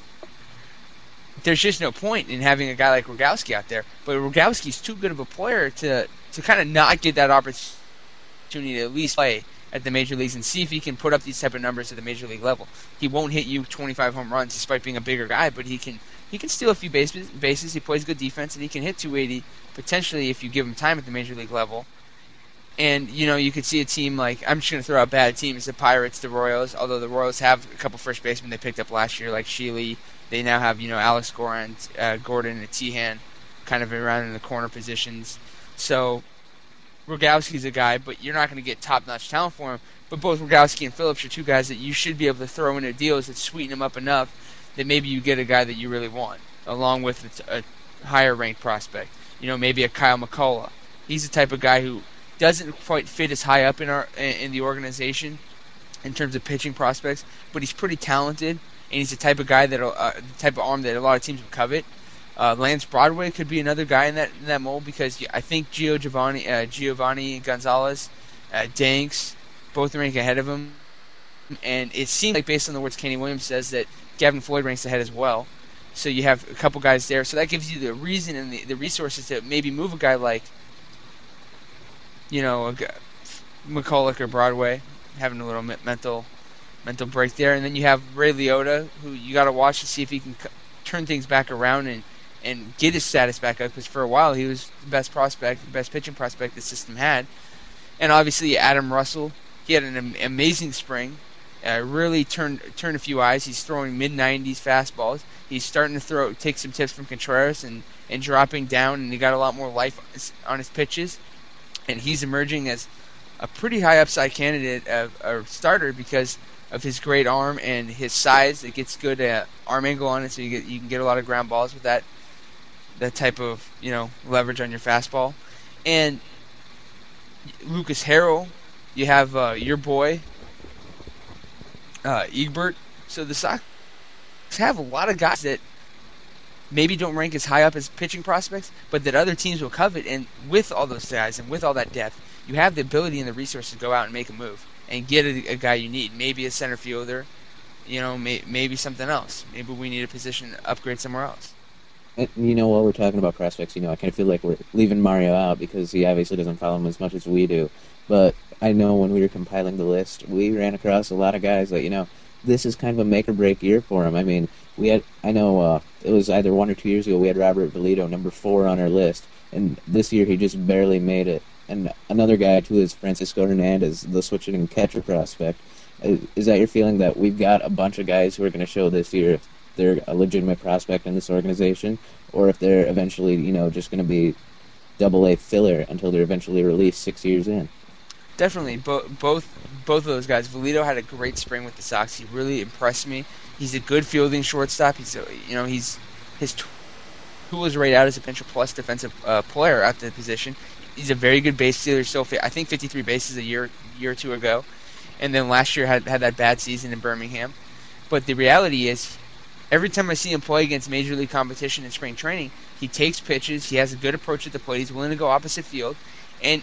there's just no point in having a guy like Rogowski out there. But Rogowski's too good of a player to, to kind of not get that opportunity to at least play at the major leagues and see if he can put up these type of numbers at the major league level. He won't hit you twenty-five home runs despite being a bigger guy, but he can he can steal a few bases. bases. He plays good defense, and he can hit two eighty potentially if you give him time at the major league level. And, you know, you could see a team like, I'm just going to throw out bad teams, the Pirates, the Royals, although the Royals have a couple first basemen they picked up last year, like Shealy. They now have, you know, Alex Gordon, uh, Gordon and Tehan kind of around in the corner positions. So Rogowski's a guy, but you're not going to get top-notch talent for him. But both Rogowski and Phillips are two guys that you should be able to throw into deals that sweeten them up enough that maybe you get a guy that you really want, along with a, a higher-ranked prospect. You know, maybe a Kyle McCullough. He's the type of guy who doesn't quite fit as high up in our in the organization in terms of pitching prospects, but he's pretty talented, and he's the type of guy that uh, the type of arm that a lot of teams would covet. Uh, Lance Broadway could be another guy in that in that mold because I think Gio Giovanni, uh, Giovanni Gonzalez, uh, Danks, both rank ahead of him, and it seems like based on the words Kenny Williams says that Gavin Floyd ranks ahead as well. So you have a couple guys there, so that gives you the reason and the, the resources to maybe move a guy like, you know, a guy, McCulloch or Broadway, having a little mental mental break there, and then you have Ray Liotta, who you got to watch to see if he can c- turn things back around and, and get his status back up, because for a while he was the best prospect, the best pitching prospect the system had. And obviously Adam Russell, he had an am- amazing spring, uh, really turned turned a few eyes. He's throwing mid nineties fastballs. He's starting to throw, take some tips from Contreras and, and dropping down, and he got a lot more life on his, on his pitches. And he's emerging as a pretty high upside candidate of a starter because of his great arm and his size. It gets good uh, arm angle on it, so you get you can get a lot of ground balls with that that type of, you know, leverage on your fastball. And Lucas Harrell, you have uh, your boy uh, Egbert. So the Sox have a lot of guys that maybe don't rank as high up as pitching prospects, but that other teams will covet. And with all those guys and with all that depth, you have the ability and the resources to go out and make a move and get a, a guy you need. Maybe a center fielder, you know, may, maybe something else. Maybe we need a position upgrade somewhere else. And, you know, while we're talking about prospects, you know, I kind of feel like we're leaving Mario out because he obviously doesn't follow him as much as we do. But I know when we were compiling the list, we ran across a lot of guys that, you know, this is kind of a make-or-break year for him. I mean, we had, I know uh, it was either one or two years ago, we had Robert Valido, number four on our list, and this year he just barely made it. And another guy, too, is Francisco Hernandez, the switching and catcher prospect. Is, is that your feeling that we've got a bunch of guys who are going to show this year if they're a legitimate prospect in this organization, or if they're eventually, you know, just going to be double-A filler until they're eventually released six years in? Definitely, Bo- both both of those guys. Valido had a great spring with the Sox. He really impressed me. He's a good fielding shortstop. He's, a, you know, he's his tool is right out as a potential plus defensive uh, player at the position. He's a very good base stealer. So I think fifty-three bases a year year or two ago, and then last year had had that bad season in Birmingham. But the reality is, every time I see him play against major league competition in spring training, he takes pitches. He has a good approach at the plate. He's willing to go opposite field, and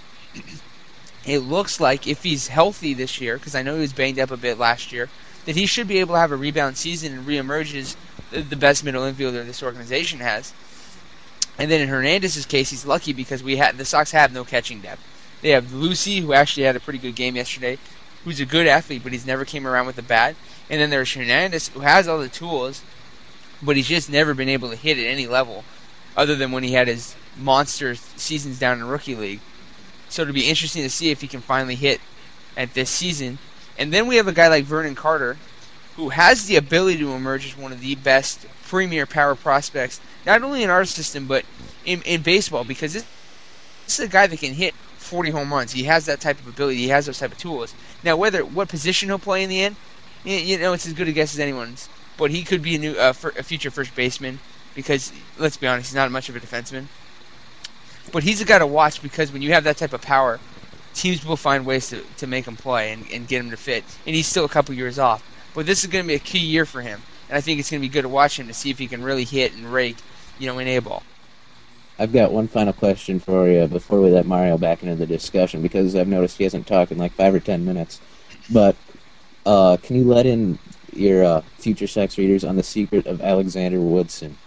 it looks like if he's healthy this year, because I know he was banged up a bit last year, that he should be able to have a rebound season and reemerge as the best middle infielder this organization has. And then in Hernandez's case, he's lucky because we had the Sox have no catching depth. They have Lucy, who actually had a pretty good game yesterday, who's a good athlete, but he's never came around with a bat. And then there's Hernandez, who has all the tools, but he's just never been able to hit at any level, other than when he had his monster seasons down in Rookie League. So it'll be interesting to see if he can finally hit at this season. And then we have a guy like Vernon Carter, who has the ability to emerge as one of the best premier power prospects, not only in our system, but in, in baseball, because this, this is a guy that can hit forty home runs. He has that type of ability. He has those type of tools. Now, whether what position he'll play in the end You, you know, it's as good a guess as anyone's. But he could be a new, uh, fir- a future first baseman because, let's be honest, he's not much of a defenseman. But he's a guy to watch because when you have that type of power, teams will find ways to, to make him play and, and get him to fit. And he's still a couple years off. But this is going to be a key year for him. And I think it's going to be good to watch him to see if he can really hit and rake, you know, in A-ball. I've got one final question for you before we let Mario back into the discussion, because I've noticed he hasn't talked in like five or ten minutes. But uh, can you let in your uh, future sex readers on the secret of Alexander Woodson?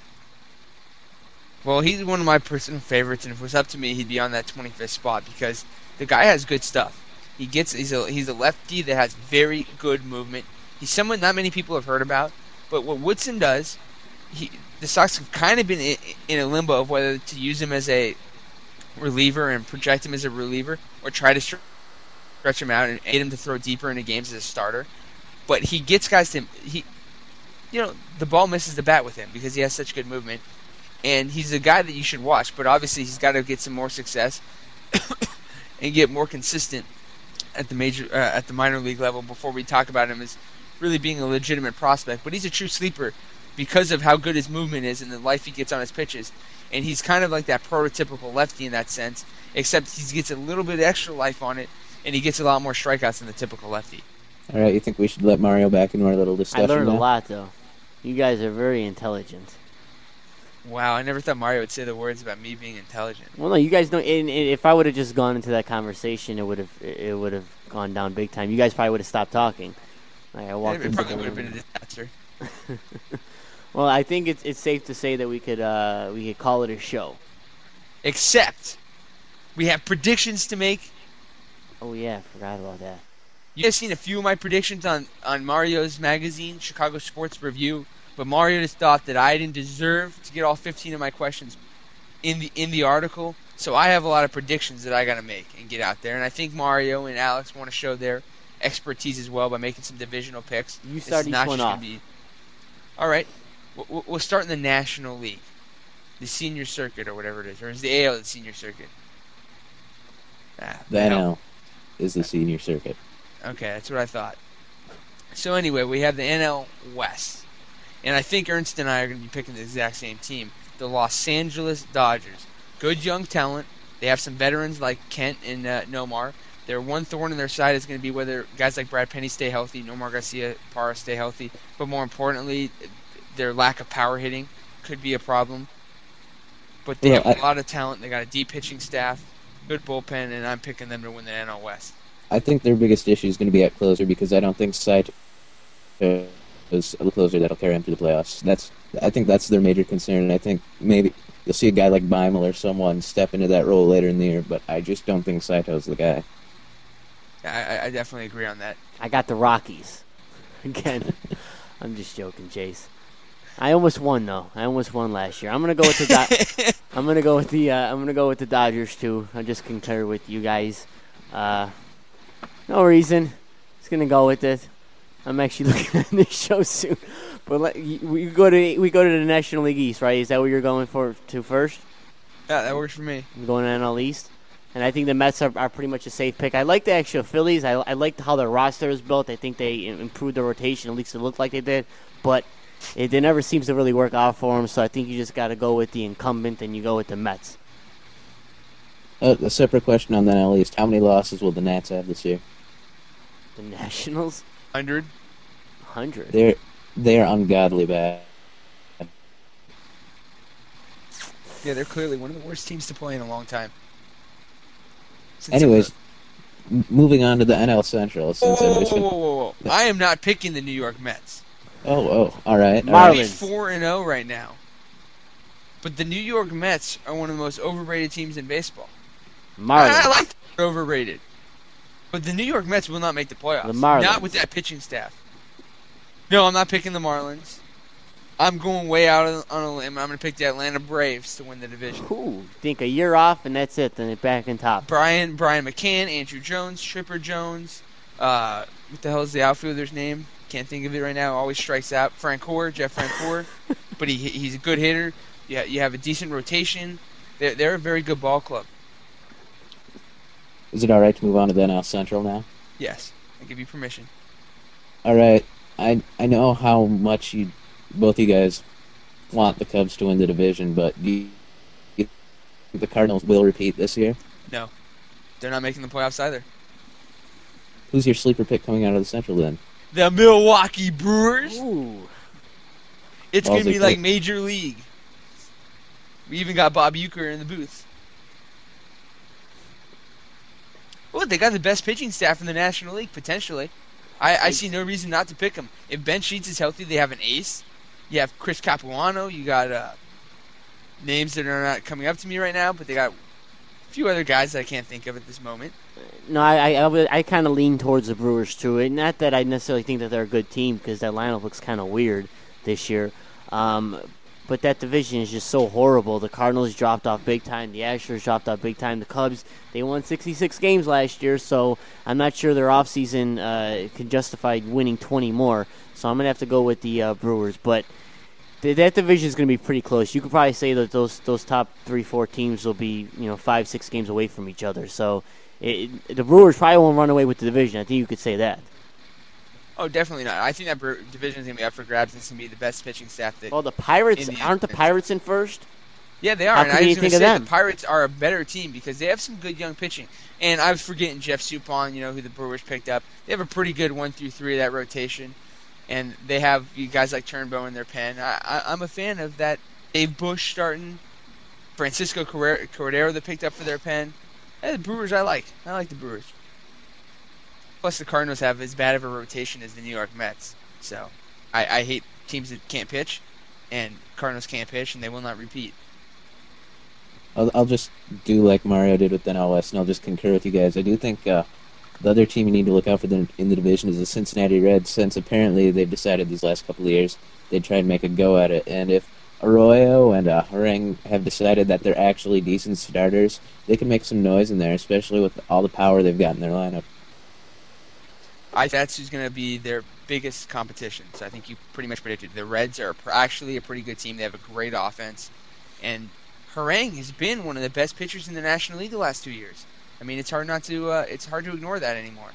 Well, he's one of my personal favorites, and if it was up to me, he'd be on that twenty-fifth spot because the guy has good stuff. He gets he's a he's a lefty that has very good movement. He's someone not many people have heard about, but what Woodson does, he the Sox have kind of been in, in a limbo of whether to use him as a reliever and project him as a reliever, or try to stretch him out and aid him to throw deeper into games as a starter. But he gets guys to he, you know, the ball misses the bat with him because he has such good movement. And he's a guy that you should watch, but obviously he's got to get some more success and get more consistent at the major, uh, at the minor league level before we talk about him as really being a legitimate prospect. But he's a true sleeper because of how good his movement is and the life he gets on his pitches. And he's kind of like that prototypical lefty in that sense, except he gets a little bit extra life on it, and he gets a lot more strikeouts than the typical lefty. All right, you think we should let Mario back into our little I discussion learned now? a lot, though. You guys are very intelligent. Wow, I never thought Mario would say the words about me being intelligent. Well, no, you guys don't. And, and if I would have just gone into that conversation, it would have it would have gone down big time. You guys probably would have stopped talking. Like I walked It into probably the would have room. been a disaster. Well, I think it's it's safe to say that we could uh, we could call it a show. Except, we have predictions to make. Oh yeah, I forgot about that. You guys seen a few of my predictions on, on Mario's magazine, Chicago Sports Review, but Mario just thought that I didn't deserve to get all fifteen of my questions in the in the article, so I have a lot of predictions that I got to make and get out there, and I think Mario and Alex want to show their expertise as well by making some divisional picks. You This start is each not one just gonna off. Be... All right, we'll, we'll start in the National League, the Senior Circuit or whatever it is, or is the A L the Senior Circuit? Ah, The hell. N L is the senior circuit. Okay, that's what I thought. So anyway, we have the N L West. And I think Ernst and I are going to be picking the exact same team. The Los Angeles Dodgers. Good young talent. They have some veterans like Kent and uh, Nomar. Their one thorn in their side is going to be whether guys like Brad Penny stay healthy, Nomar Garcia, Parra stay healthy. But more importantly, their lack of power hitting could be a problem. But they Well, have a I- lot of talent. They got a deep pitching staff, good bullpen, and I'm picking them to win the N L West. I think their biggest issue is going to be at closer, because I don't think Saito is a closer that'll carry them through the playoffs. That's I think that's their major concern, and I think maybe you'll see a guy like Beimel or someone step into that role later in the year, but I just don't think Saito's the guy. I, I- I definitely agree on that. I got the Rockies. Again, I'm just joking, Chase. I almost won though. I almost won last year. I'm gonna go with the. Do- I'm gonna go with the. Uh, I'm gonna go with the Dodgers too. I just concur with you guys. Uh, no reason. Just gonna go with it. I'm actually looking at this show soon. But let, we go to we go to the National League East, right? Is that what you're going for to first? Yeah, that works for me. I'm going to N L East. And I think the Mets are, are pretty much a safe pick. I like the actual Phillies. I, I like how their roster is built. I think they improved their rotation. At least it looked like they did. But it, it never seems to really work out for them. So I think you just got to go with the incumbent and you go with the Mets. Uh, a separate question on the N L East: how many losses will the Nats have this year? The Nationals? one hundred. one hundred. They're they're ungodly bad. Yeah, they're clearly one of the worst teams to play in a long time. Since Anyways, m- moving on to the N L Central. Whoa, Since whoa, whoa, everybody's whoa, been- whoa, whoa. I am not picking the New York Mets. Oh, oh, all right. all Marlins. right. They're four and oh right now. But the New York Mets are one of the most overrated teams in baseball. I Marlins. like that they're overrated. But the New York Mets will not make the playoffs. The Marlins. Not with that pitching staff. No, I'm not picking the Marlins. I'm going way out on on a limb. I'm going to pick the Atlanta Braves to win the division. Ooh, think a year off and that's it. Then they're back in top. Brian Brian McCann, Andrew Jones, Tripper Jones. Uh, what the hell is the outfielder's name? Can't think of it right now. Always strikes out. Francoeur, Jeff Francoeur. But he he's a good hitter. You, you have a decent rotation. They're, they're a very good ball club. Is it all right to move on to the N L Central now? Yes, I give you permission. All right. I I know how much you both you guys want the Cubs to win the division, but do you, you think the Cardinals will repeat this year? No, they're not making the playoffs either. Who's your sleeper pick coming out of the Central then? The Milwaukee Brewers. Ooh. It's Balls going to be are like quick. Major League. We even got Bob Uecker in the booth. Well, they got the best pitching staff in the National League, potentially. I, I see no reason not to pick them. If Ben Sheets is healthy, they have an ace. You have Chris Capuano. You got uh, names that are not coming up to me right now, but they got a few other guys that I can't think of at this moment. No, I I, I, would- I kind of lean towards the Brewers too. And not that I necessarily think that they're a good team because that lineup looks kind of weird this year. Um, but that division is just so horrible. The Cardinals dropped off big time. The Astros dropped off big time. The Cubs, they won sixty-six games last year, so I'm not sure their offseason uh, can justify winning twenty more. So I'm going to have to go with the uh, Brewers. But th- that division is going to be pretty close. You could probably say that those those top three, four teams will be you know five, six games away from each other. So it, it, the Brewers probably won't run away with the division. I think you could say that. Oh, definitely not. I think that Bre- division is going to be up for grabs. It's going to be the best pitching staff that. Well, the Pirates, In the aren't the offense. Pirates in first? Yeah, they are. How And come I you was didn't going to think of say them? the Pirates are a better team because they have some good young pitching. And I was forgetting Jeff Suppan, you know, who the Brewers picked up. They have a pretty good one through three of that rotation. And they have you guys like Turnbow in their pen. I, I, I'm a fan of that. Dave Bush starting. Francisco Corre- Cordero that picked up for their pen. Eh, the Brewers I like. I like the Brewers. Plus the Cardinals have as bad of a rotation as the New York Mets. So I, I hate teams that can't pitch. And Cardinals can't pitch, and they will not repeat. I'll, I'll just do like Mario did with the N L West, and I'll just concur with you guys. I do think uh, the other team you need to look out for the, in the division is the Cincinnati Reds, since apparently they've decided these last couple of years they'd try and make a go at it. And if Arroyo and uh, Harang have decided that they're actually decent starters, they can make some noise in there, especially with all the power they've got in their lineup. I that's who's going to be their biggest competition. So I think you pretty much predicted. The Reds are pr- actually a pretty good team. They have a great offense. And Harang has been one of the best pitchers in the National League the last two years. I mean, it's hard not to uh, it's hard to ignore that anymore.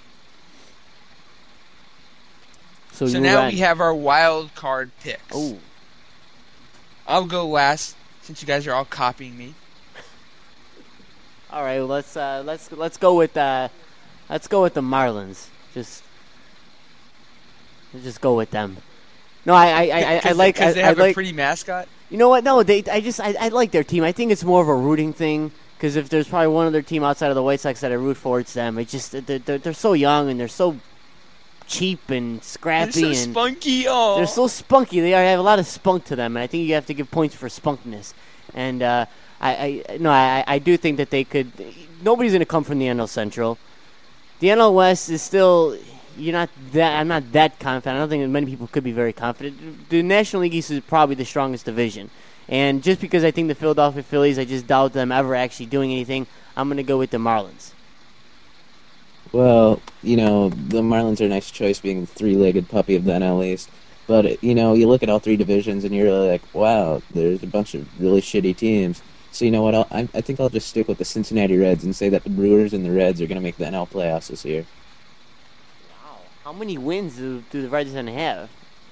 So, So you now ran- we have our wild card picks. Oh, I'll go last since you guys are all copying me. all right. Well, let's uh, let's let's go with uh, let's go with the Marlins. Just let's just go with them. No, I I, I, I, I like I, they I have like. a pretty mascot. You know what? No, they. I just I, I like their team. I think it's more of a rooting thing. Because if there's probably one other team outside of the White Sox that I root for, it's them. It's just they're, they're, they're so young and they're so cheap and scrappy They're so and spunky. Oh, they're so spunky. They are, have a lot of spunk to them, and I think you have to give points for spunkness. And uh, I, I no, I, I do think that they could. Nobody's going to come from the N L Central. The N L West is still. You're not that. I'm not that confident. I don't think that many people could be very confident. The National League East is probably the strongest division. And just because I think the Philadelphia Phillies, I just doubt them ever actually doing anything, I'm going to go with the Marlins. Well, you know, the Marlins are a nice choice being the three-legged puppy of the N L East. But, you know, you look at all three divisions and you're like, wow, there's a bunch of really shitty teams. So, you know what, I'll, I, I think I'll just stick with the Cincinnati Reds and say that the Brewers and the Reds are going to make the N L playoffs this year. Wow. How many wins do, do the Reds then have?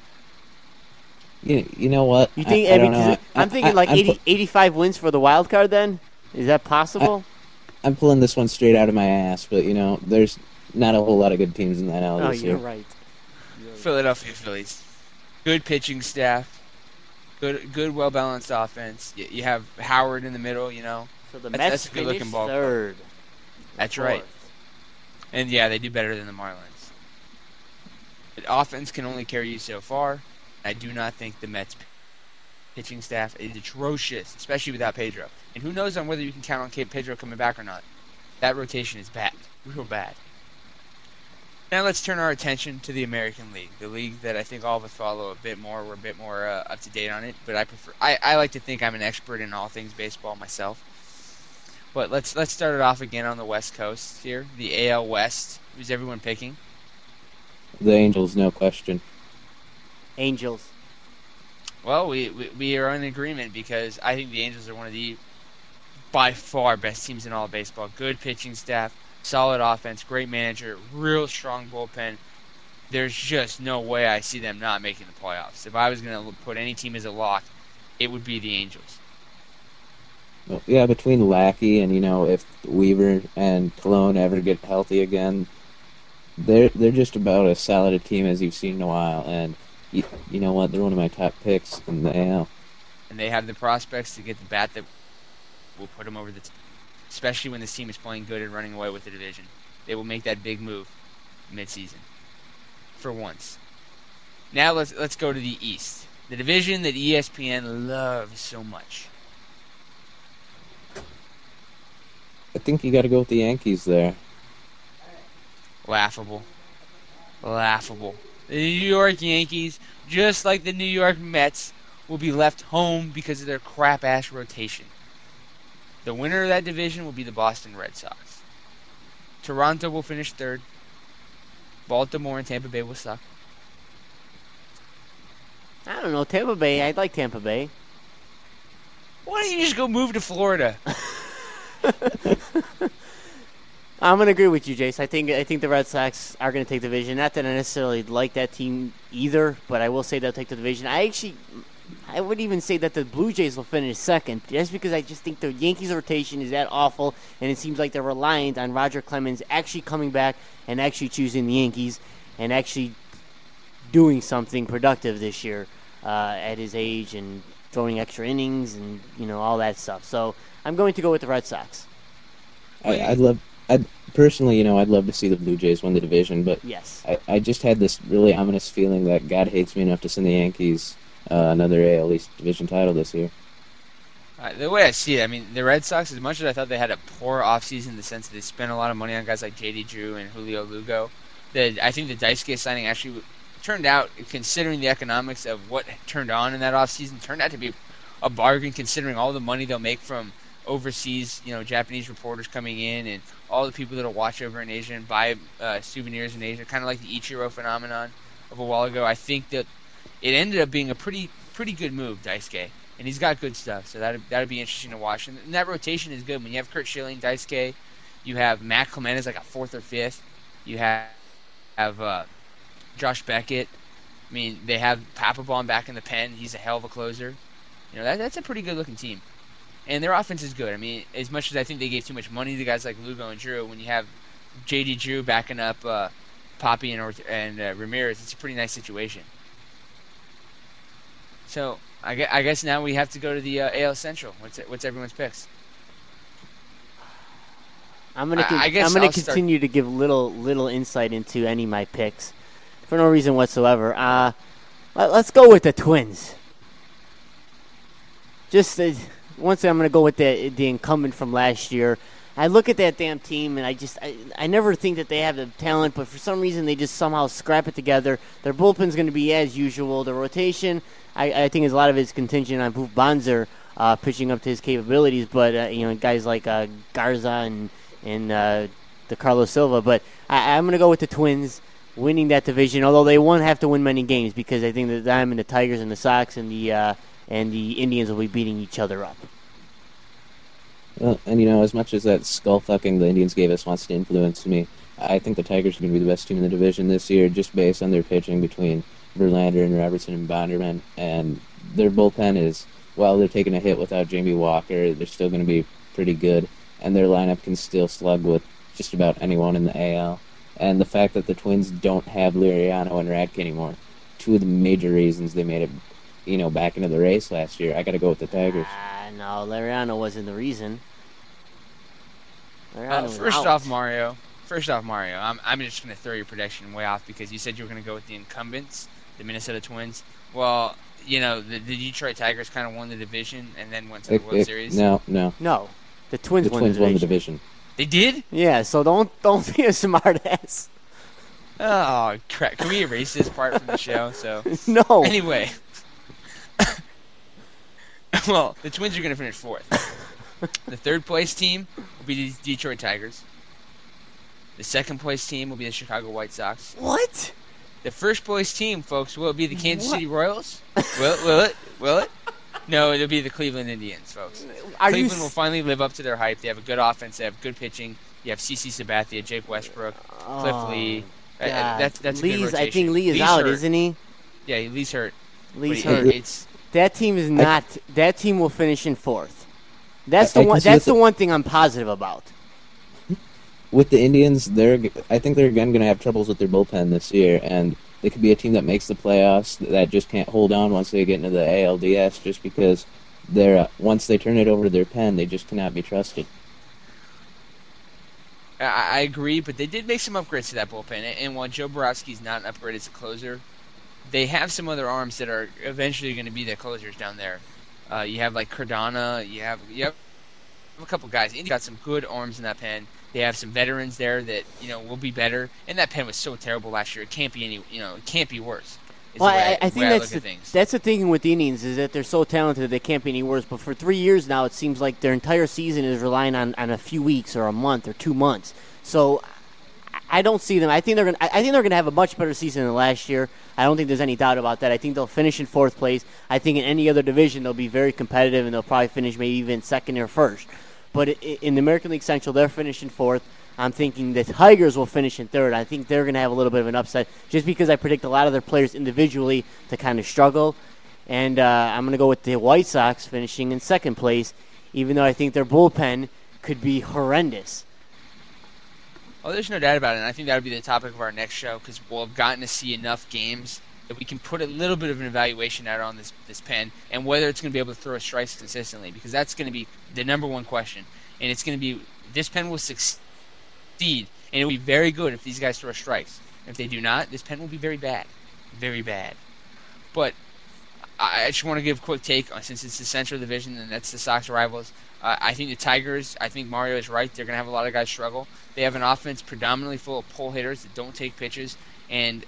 You, you know what? You think? I, I I mean, don't 'cause know. it- I'm I- thinking I- like I'm eighty, pu- eighty-five wins for the wild card. Then is that possible? I'm pulling this one straight out of my ass, but, you know, there's not a whole lot of good teams in the N L oh, this you're year. right. Philadelphia Phillies. Good pitching staff. Good, good, well balanced offense. You, you have Howard in the middle. You know, So the That's- Mets that's a good-looking finished ballpark. third. that's Fourth. right. And yeah, they do better than the Marlins. But offense can only carry you so far. I do not think the Mets pitching staff is atrocious, especially without Pedro. And who knows on whether you can count on Cape Pedro coming back or not. That rotation is bad, real bad. Now let's turn our attention to the American League, the league that I think all of us follow a bit more. We're a bit more uh, up to date on it, but I prefer. I, I like to think I'm an expert in all things baseball myself. But let's let's start it off again on the West Coast here, the A L West. Who's everyone picking? The Angels, no question. Angels. Well, we, we we are in agreement because I think the Angels are one of the by far best teams in all of baseball. Good pitching staff, solid offense, great manager, real strong bullpen. there's just no way I see them not making the playoffs. If I was going to put any team as a lock, it would be the Angels. Well, yeah, between Lackey and, you know, if Weaver and Cologne ever get healthy again, they're they're just about as solid a team as you've seen in a while. And you, you know what? They're one of my top picks in the A L. And they have the prospects to get the bat that will put them over the t- especially when this team is playing good and running away with the division. They will make that big move mid-season. For once. Now let's let's go to the East. The division that E S P N loves so much. I think you got to go with the Yankees there. Laughable. Laughable. The New York Yankees, just like the New York Mets, will be left home because of their crap-ass rotation. The winner of that division will be the Boston Red Sox. Toronto will finish third. Baltimore and Tampa Bay will suck. I don't know. Tampa Bay. I like Tampa Bay. Why don't you just go move to Florida? I'm gonna agree with you, Jace. I think I think the Red Sox are gonna take the division. Not that I necessarily like that team either, but I will say they'll take the division. I actually, I would even say that the Blue Jays will finish second, just because I just think the Yankees' rotation is that awful, and it seems like they're reliant on Roger Clemens actually coming back and actually choosing the Yankees and actually doing something productive this year uh, at his age and throwing extra innings and you know all that stuff. So I'm going to go with the Red Sox. I, I'd love, I'd personally, you know, I'd love to see the Blue Jays win the division, but Yes. I, I just had this really ominous feeling that God hates me enough to send the Yankees uh, another A L East division title this year. Uh, the way I see it, I mean, the Red Sox, as much as I thought they had a poor offseason in the sense that they spent a lot of money on guys like J D Drew and Julio Lugo, that I think the Daisuke signing actually turned out, considering the economics of what turned on in that offseason, turned out to be a bargain considering all the money they'll make from overseas, you know, Japanese reporters coming in and all the people that'll watch over in Asia and buy uh, souvenirs in Asia, kind of like the Ichiro phenomenon of a while ago. I think that it ended up being a pretty pretty good move, Daisuke, and he's got good stuff, so that that'd be interesting to watch. And, and that rotation is good. When you have Kurt Schilling, Daisuke, you have Matt Clement as like a fourth or fifth, you have have uh, Josh Beckett. I mean, they have Papelbon back in the pen. He's a hell of a closer. You know, that that's a pretty good looking team. And their offense is good. I mean, as much as I think they gave too much money to guys like Lugo and Drew, when you have J D Drew backing up uh, Poppy and, Orth- and uh, Ramirez, it's a pretty nice situation. So, I guess, I guess now we have to go to the uh, A L Central. What's what's everyone's picks? I'm gonna con- I- I guess I'm gonna I'll start- continue to give little little insight into any of my picks for no reason whatsoever. Uh, let, let's go with the Twins. Just uh, once again, I'm gonna go with the the incumbent from last year. I look at that damn team, and I just I, I never think that they have the talent, but for some reason they just somehow scrap it together. Their bullpen's going to be as usual. The rotation, I, I think, is a lot of it's contingent on Boof Bonzer uh, pitching up to his capabilities, but uh, you know, guys like uh, Garza and and uh, the Carlos Silva. But I, I'm going to go with the Twins winning that division, although they won't have to win many games because I think that them and the Tigers and the Sox and the uh, and the Indians will be beating each other up. Well, and you know, as much as that skull fucking the Indians gave us wants to influence me, I think the Tigers are going to be the best team in the division this year, just based on their pitching between Verlander and Robertson and Bonderman. And their bullpen is, while they're taking a hit without Jamie Walker, they're still going to be pretty good. And their lineup can still slug with just about anyone in the A L. And the fact that the Twins don't have Liriano and Radke anymore, two of the major reasons they made it, you know, back into the race last year. I got to go with the Tigers. Ah, no, Liriano wasn't the reason. Liriano Uh, was first out. off, Mario. First off, Mario. I'm I'm just going to throw your prediction way off because you said you were going to go with the incumbents, the Minnesota Twins. Well, you know, the, the Detroit Tigers kind of won the division and then went to the It- World it- Series. No, no. No, the Twins The won Twins the won the division. division. They did? Yeah, so don't don't be a smartass. Oh, crap. Can we erase this part from the show? So No. Anyway. Well, the Twins are going to finish fourth. The third place team will be the Detroit Tigers. The second place team will be the Chicago White Sox. What? The first place team, folks, will it be the Kansas What? City Royals? Will, will it? Will it? No, it'll be the Cleveland Indians, folks. Are you Cleveland will s- finally live up to their hype. They have a good offense. They have good pitching. You have C C Sabathia, Jake Westbrook, Cliff Oh, Lee. Uh, God. that's that's a good Lee's, rotation. I think Lee is Lee's out, hurt. isn't he? Yeah, Lee's hurt. Lee's But it- hurt. It's That team is not. That team will finish in fourth. That's I- the I one. can see That's what the the- one thing I'm positive about. With the Indians, they're I think they're again going to have troubles with their bullpen this year, and they could be a team that makes the playoffs that just can't hold on once they get into the A L D S, just because they're uh, once they turn it over to their pen, they just cannot be trusted. I, I agree, but they did make some upgrades to that bullpen. And, and while Joe Borowski's not an upgrade as a closer, they have some other arms that are eventually going to be their closers down there. Uh, you have like Cardano, you have you have a couple guys. Indy got some good arms in that pen. They have some veterans there that you know will be better. And that pen was so terrible last year; it can't be any you know it can't be worse. is Well, the way I, I the think way that's look the, at things. that's the thing with the Indians is that they're so talented they can't be any worse. But for three years now, it seems like their entire season is relying on, on a few weeks or a month or two months. So I- I don't see them. I think they're going. I think they're going to have a much better season than last year. I don't think there's any doubt about that. I think they'll finish in fourth place. I think in any other division they'll be very competitive and they'll probably finish maybe even second or first. But i- in the American League Central, they're finishing fourth. I'm thinking the Tigers will finish in third. I think they're going to have a little bit of an upset just because I predict a lot of their players individually to kind of struggle. And uh, I'm going to go with the White Sox finishing in second place, even though I think their bullpen could be horrendous. Oh, there's no doubt about it, and I think that would be the topic of our next show because we'll have gotten to see enough games that we can put a little bit of an evaluation out on this this pen and whether it's going to be able to throw strikes consistently because that's going to be the number one question. And it's going to be this pen will succeed, and it will be very good if these guys throw strikes. If they do not, this pen will be very bad, very bad. But I just want to give a quick take on since it's the Central Division and that's the Sox rivals. Uh, I think the Tigers, I think Mario is right. They're going to have a lot of guys struggle. They have an offense predominantly full of pull hitters that don't take pitches, and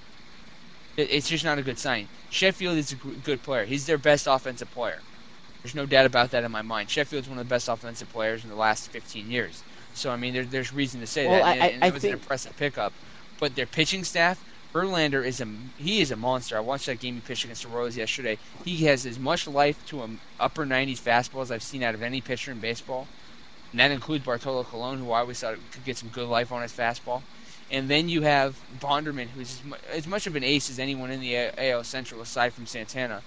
it, it's just not a good sign. Sheffield is a g- good player. He's their best offensive player. There's no doubt about that in my mind. Sheffield's one of the best offensive players in the last fifteen years. So, I mean, there, there's reason to say Well, that, I- and, I- and I it was think- an impressive pickup. But their pitching staff, Verlander is a he is a monster. I watched that game he pitched against the Royals yesterday. He has as much life to an upper nineties fastball as I've seen out of any pitcher in baseball, and that includes Bartolo Colon, who I always thought could get some good life on his fastball. And then you have Bonderman, who's as, mu- as much of an ace as anyone in the A L Central aside from Santana.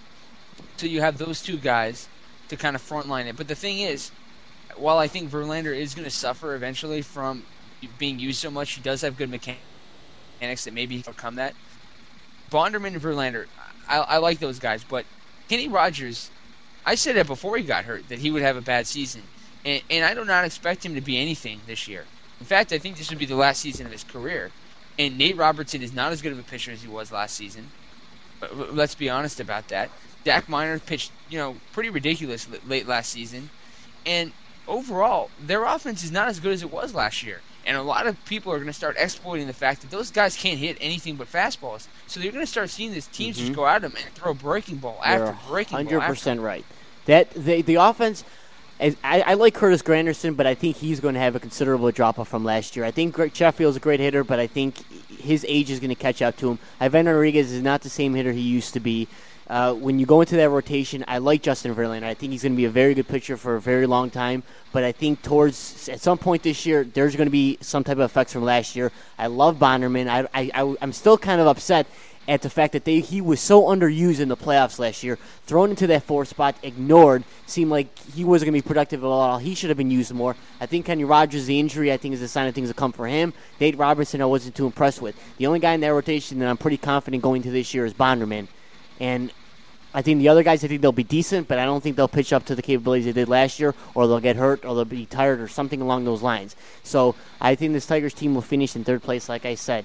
So you have those two guys to kind of frontline it. But the thing is, while I think Verlander is going to suffer eventually from being used so much, he does have good mechanics that maybe he can overcome that. Bonderman and Verlander, I, I like those guys, but Kenny Rogers, I said it before he got hurt that he would have a bad season, and, and I do not expect him to be anything this year. In fact, I think this would be the last season of his career. And Nate Robertson is not as good of a pitcher as he was last season. But let's be honest about that. Dak Minor pitched, you know, pretty ridiculous late last season, and overall, their offense is not as good as it was last year. And a lot of people are going to start exploiting the fact that those guys can't hit anything but fastballs. So they're going to start seeing these teams Mhm. just go at them and throw breaking ball You're after breaking one ball hundred percent after. right. That the the offense. As, I, I like Curtis Granderson, but I think he's going to have a considerable drop off from last year. I think Greg Sheffield's a great hitter, but I think his age is going to catch up to him. Ivan Rodriguez is not the same hitter he used to be. Uh, when you go into that rotation, I like Justin Verlander. I think he's going to be a very good pitcher for a very long time. But I think towards at some point this year, there's going to be some type of effects from last year. I love Bonderman. I, I, I, I'm still kind of upset at the fact that they he was so underused in the playoffs last year, thrown into that fourth spot, ignored, seemed like he wasn't going to be productive at all. He should have been used more. I think Kenny Rogers, the injury, I think is a sign of things to come for him. Nate Robertson, I wasn't too impressed with. The only guy in that rotation that I'm pretty confident going to this year is Bonderman. And I think the other guys, I think they'll be decent, but I don't think they'll pitch up to the capabilities they did last year, or they'll get hurt, or they'll be tired, or something along those lines. So I think this Tigers team will finish in third place, like I said.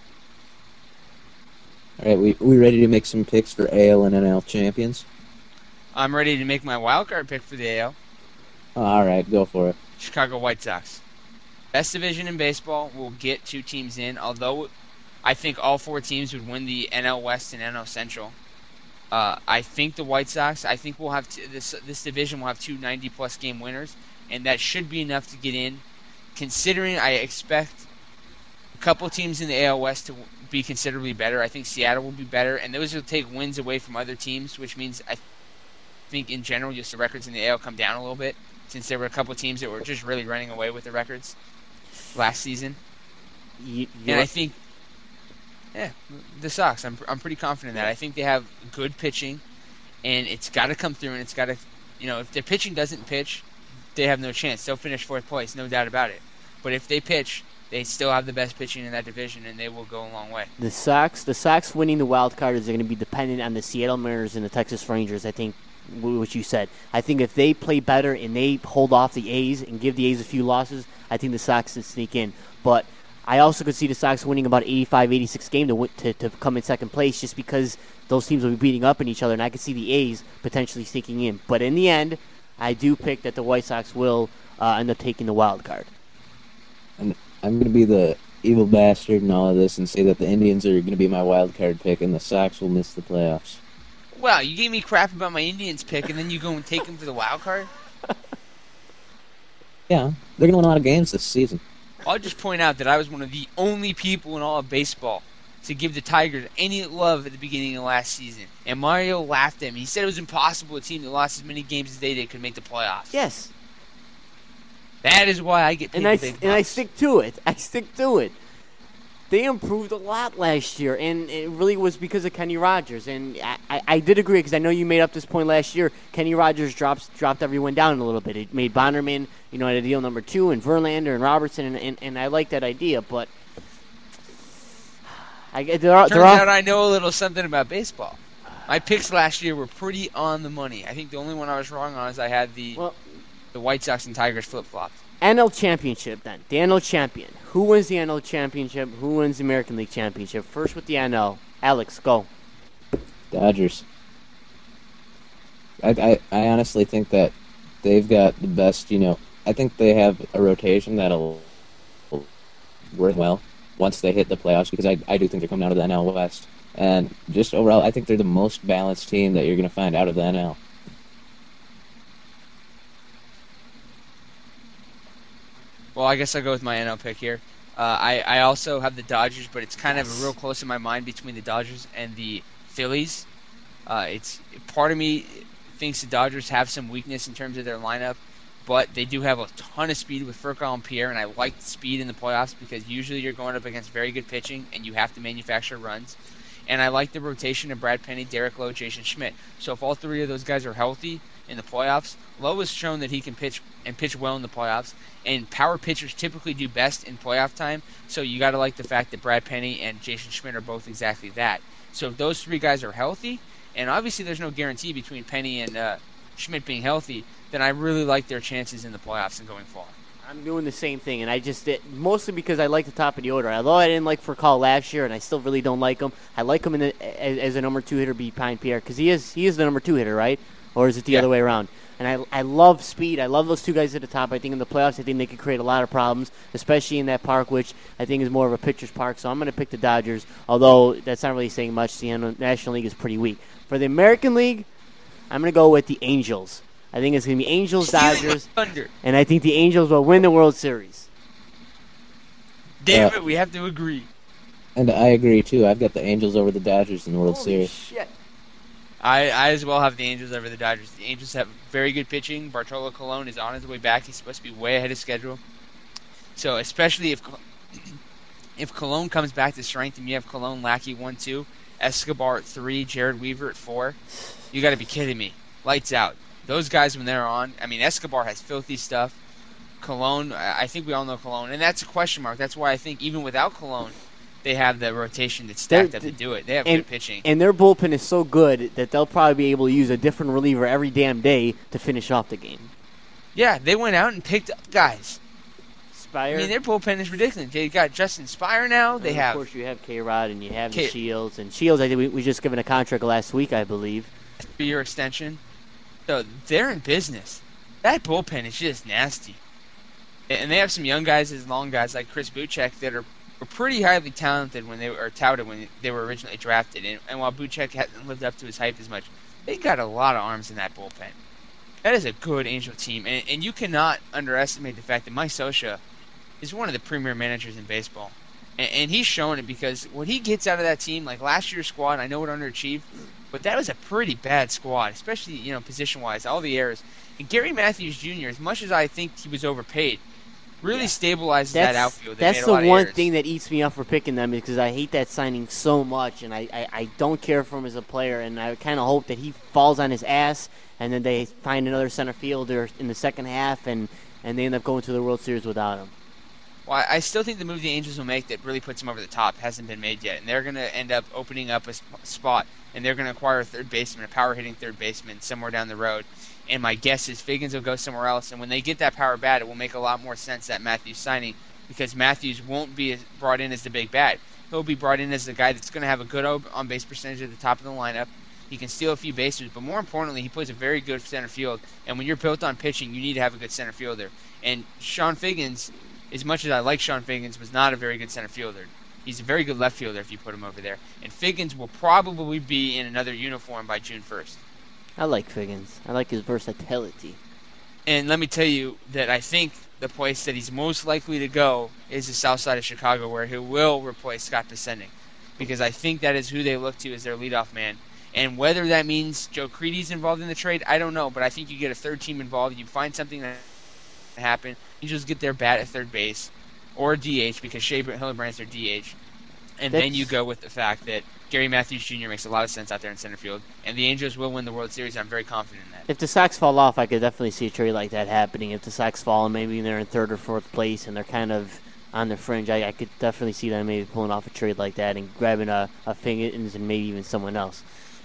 All right, we we ready to make some picks for A L and N L champions? I'm ready to make my wild card pick for the A L. All right, go for it. Chicago White Sox. Best division in baseball will get two teams in, although I think all four teams would win the N L West and N L Central. Uh, I think the White Sox, I think we'll have t- this this division will have two ninety-plus game winners, and that should be enough to get in, considering I expect a couple teams in the A L West to be considerably better. I think Seattle will be better, and those will take wins away from other teams, which means I think in general just the records in the A L come down a little bit, since there were a couple teams that were just really running away with the records last season. You, And I think, yeah, the Sox. I'm I'm pretty confident in that. I think they have good pitching, and it's got to come through, and it's got to, you know, if their pitching doesn't pitch, they have no chance. They'll finish fourth place, no doubt about it. But if they pitch, they still have the best pitching in that division, and they will go a long way. The Sox, the Sox winning the wild card is going to be dependent on the Seattle Mariners and the Texas Rangers. I think, what you said. I think if they play better and they hold off the A's and give the A's a few losses, I think the Sox can sneak in. But I also could see the Sox winning about eighty-five, eighty-six game to, to to come in second place, just because those teams will be beating up on each other, and I could see the A's potentially sneaking in. But in the end, I do pick that the White Sox will uh, end up taking the wild card. And I'm going to be the evil bastard in all of this and say that the Indians are going to be my wild card pick and the Sox will miss the playoffs. Wow, you gave me crap about my Indians pick, and then you go and take them for the wild card? Yeah, they're going to win a lot of games this season. I'll just point out that I was one of the only people in all of baseball to give the Tigers any love at the beginning of last season. And Mario laughed at me. He said it was impossible a team that lost as many games as they did could make the playoffs. Yes. That is why I get paid And I, the big and I bucks. stick to it. I stick to it. They improved a lot last year, and it really was because of Kenny Rogers. And I, I, I did agree, because I know you made up this point last year. Kenny Rogers drops, dropped everyone down a little bit. It made Bonderman, you know, at a deal number two, and Verlander and Robertson, and, and, and I like that idea. But I, there are, Turns there are, out I know a little something about baseball. My picks last year were pretty on the money. I think the only one I was wrong on is I had the well, the White Sox and Tigers flip-flopped. N L Championship, then. The N L Champion. Who wins the N L Championship? Who wins the American League Championship? First with the N L. Alex, go. Dodgers. I, I, I honestly think that they've got the best, you know, I think they have a rotation that'll work well once they hit the playoffs, because I, I do think they're coming out of the N L West. And just overall, I think they're the most balanced team that you're going to find out of the N L. Well, I guess I'll go with my N L pick here. Uh, I, I also have the Dodgers, but it's kind Yes. of real close in my mind between the Dodgers and the Phillies. Uh, it's part of me thinks the Dodgers have some weakness in terms of their lineup, but they do have a ton of speed with Furcal and Pierre, and I like the speed in the playoffs because usually you're going up against very good pitching and you have to manufacture runs. And I like the rotation of Brad Penny, Derek Lowe, Jason Schmidt. So if all three of those guys are healthy in the playoffs, Lowe has shown that he can pitch and pitch well in the playoffs. And power pitchers typically do best in playoff time. So you got to like the fact that Brad Penny and Jason Schmidt are both exactly that. So if those three guys are healthy, and obviously there's no guarantee between Penny and uh, Schmidt being healthy, then I really like their chances in the playoffs and going far. I'm doing the same thing, and I just did, mostly because I like the top of the order. Although I didn't like Furcal last year, and I still really don't like him. I like him in the, as, as a number two hitter behind Pierre, because he is he is the number two hitter, right? Or is it the Yeah. other way around? And I I love speed. I love those two guys at the top. I think in the playoffs, I think they could create a lot of problems, especially in that park, which I think is more of a pitcher's park. So I'm going to pick the Dodgers, although that's not really saying much. The National League is pretty weak. For the American League, I'm going to go with the Angels. I think it's going to be Angels, Dodgers, Thunder. and I think the Angels will win the World Series. Damn Yeah. it, we have to agree. And I agree, too. I've got the Angels over the Dodgers in the World Holy Series. shit. I, I as well have the Angels over the Dodgers. The Angels have very good pitching. Bartolo Colon is on his way back. He's supposed to be way ahead of schedule. So especially if if Colon comes back to strength and you have Colon, Lackey one two, Escobar at three, Jared Weaver at four, you got to be kidding me. Lights out. Those guys when they're on. I mean, Escobar has filthy stuff. Colon, I I think we all know Colon, and that's a question mark. That's why I think even without Colon, they have the rotation that's stacked They're- up to do it. They have and- good pitching. And their bullpen is so good that they'll probably be able to use a different reliever every damn day to finish off the game. Yeah, they went out and picked up guys. Spire. I mean, their bullpen is ridiculous. They got Justin Spire now. They and have Of course, you have K-Rod and you have K- the Shields. And Shields, I think we, we just given a contract last week, I believe. a three-year extension. So they're in business. That bullpen is just nasty. And they have some young guys as long guys like Chris Buchek that are, were pretty highly talented when they were or touted when they were originally drafted. And, and while Buchek hasn't lived up to his hype as much, they got a lot of arms in that bullpen. That is a good Angel team. And, and you cannot underestimate the fact that Mike Scioscia is one of the premier managers in baseball. And, and he's showing it because what he gets out of that team, like last year's squad, I know it underachieved, but that was a pretty bad squad, especially, you know, position-wise, all the errors. And Gary Matthews Junior, as much as I think he was overpaid, Really Yeah. stabilizes That's, that outfield. They that's made a the lot of one errors. thing that eats me up for picking them because I hate that signing so much, and I, I, I don't care for him as a player, and I kind of hope that he falls on his ass, and then they find another center fielder in the second half, and, and they end up going to the World Series without him. Well, I still think the move the Angels will make that really puts them over the top hasn't been made yet, and they're going to end up opening up a sp- spot, and they're going to acquire a third baseman, a power-hitting third baseman somewhere down the road. And my guess is Figgins will go somewhere else, and when they get that power bat, it will make a lot more sense that Matthews signing, because Matthews won't be brought in as the big bat. He'll be brought in as the guy that's going to have a good on-base percentage at the top of the lineup. He can steal a few bases, but more importantly, he plays a very good center field. And when you're built on pitching, you need to have a good center fielder. And Sean Figgins, as much as I like Sean Figgins, was not a very good center fielder. He's a very good left fielder if you put him over there. And Figgins will probably be in another uniform by June first. I like Figgins. I like his versatility. And let me tell you that I think the place that he's most likely to go is the south side of Chicago, where he will replace Scott Descending. Because I think that is who they look to as their leadoff man. And whether that means Joe Creedy's involved in the trade, I don't know. But I think you get a third team involved. You find something that happen. You just get their bat at third base or D H because Shea Hildebrand's their D H. And That's- then you go with the fact that Gary Matthews Junior makes a lot of sense out there in center field. And the Angels will win the World Series. I'm very confident in that. If the Sox fall off, I could definitely see a trade like that happening. If the Sox fall and maybe they're in third or fourth place and they're kind of on the fringe, I, I could definitely see them maybe pulling off a trade like that and grabbing a, a Figgins and maybe even someone else.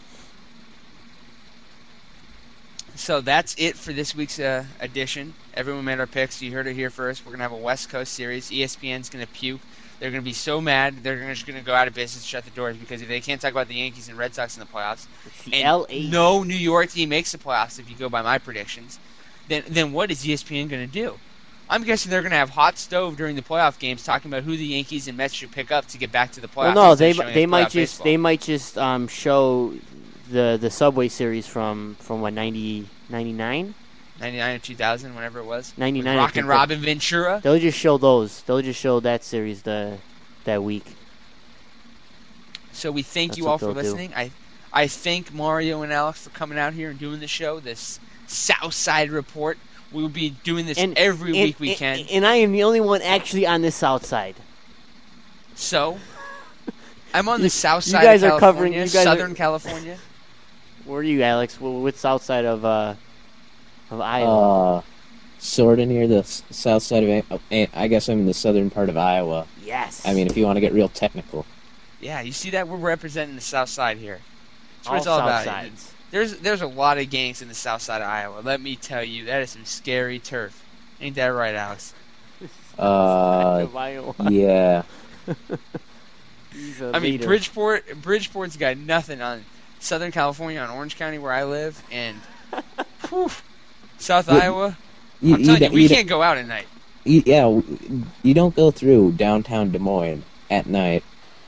So that's it for this week's uh, edition. Everyone made our picks. You heard it here first. We're going to have a West Coast series. E S P N's going to puke. They're going to be so mad. They're gonna, just going to go out of business, shut the doors, because if they can't talk about the Yankees and Red Sox in the playoffs, It's the and L A no New York team makes the playoffs if you go by my predictions, then then what is E S P N going to do? I'm guessing they're going to have hot stove during the playoff games talking about who the Yankees and Mets should pick up to get back to the playoffs. Well, no, instead they of showing they us might playoff just baseball. they might just um, show the the Subway series from from what ninety, ninety-nine? ninety-nine or two thousand, whenever it was. ninety-nine, With I Rock think and that- Robin Ventura. They'll just show those. They'll just show that series the that week. So we thank That's you what all for they'll do. listening. I I thank Mario and Alex for coming out here and doing the show, this Southside Report. We will be doing this And- every and, week we and- can. And I am the only one actually on this south side. So, I'm on You- the south you side guys of are California, covering- you guys are- Southern California. Where are you, Alex? Wh- Which south side of uh of Iowa? Uh, sort of near the s- south side of, A- A- I guess I'm in the southern part of Iowa. yes. I mean, if you want to get real technical. Yeah, you see that? We're representing the south side here. That's what all it's all south about. sides. There's there's a lot of gangs in the south side of Iowa. Let me tell you, that is some scary turf. Ain't that right, Alex? Uh, Of Iowa. yeah. He's a I mean, leader. Bridgeport Bridgeport's got nothing on Southern California, on Orange County where I live, and whew, South Well, Iowa. You, I'm telling you, don't- we you can't go out at night. don't- you- yeah, w- you don't go through downtown Des Moines at night.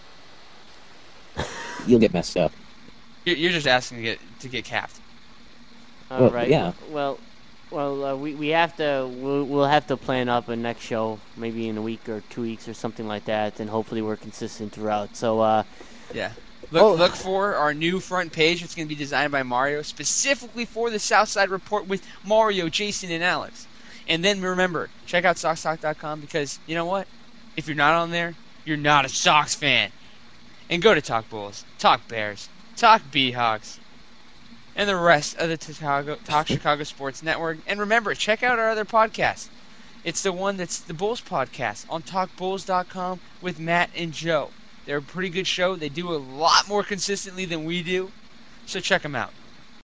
You'll get messed up. You're, you're just asking to get to get capped. All Well, right. yeah. Well, well, uh, we we have to we'll, we'll have to plan up a next show maybe in a week or two weeks or something like that, and hopefully we're consistent throughout. So, uh, Yeah. Look, Oh. look for our new front page. It's going to be designed by Mario, specifically for the Southside Report with Mario, Jason, and Alex. And then remember, check out Sox Talk dot com because, you know what? If you're not on there, you're not a Sox fan. And go to Talk Bulls, Talk Bears, Talk Beehawks, and the rest of the Chicago, Talk Chicago Sports Network. And remember, check out our other podcast. It's the one that's the Bulls podcast on Talk Bulls dot com with Matt and Joe. They're a pretty good show. They do a lot more consistently than we do. So check them out.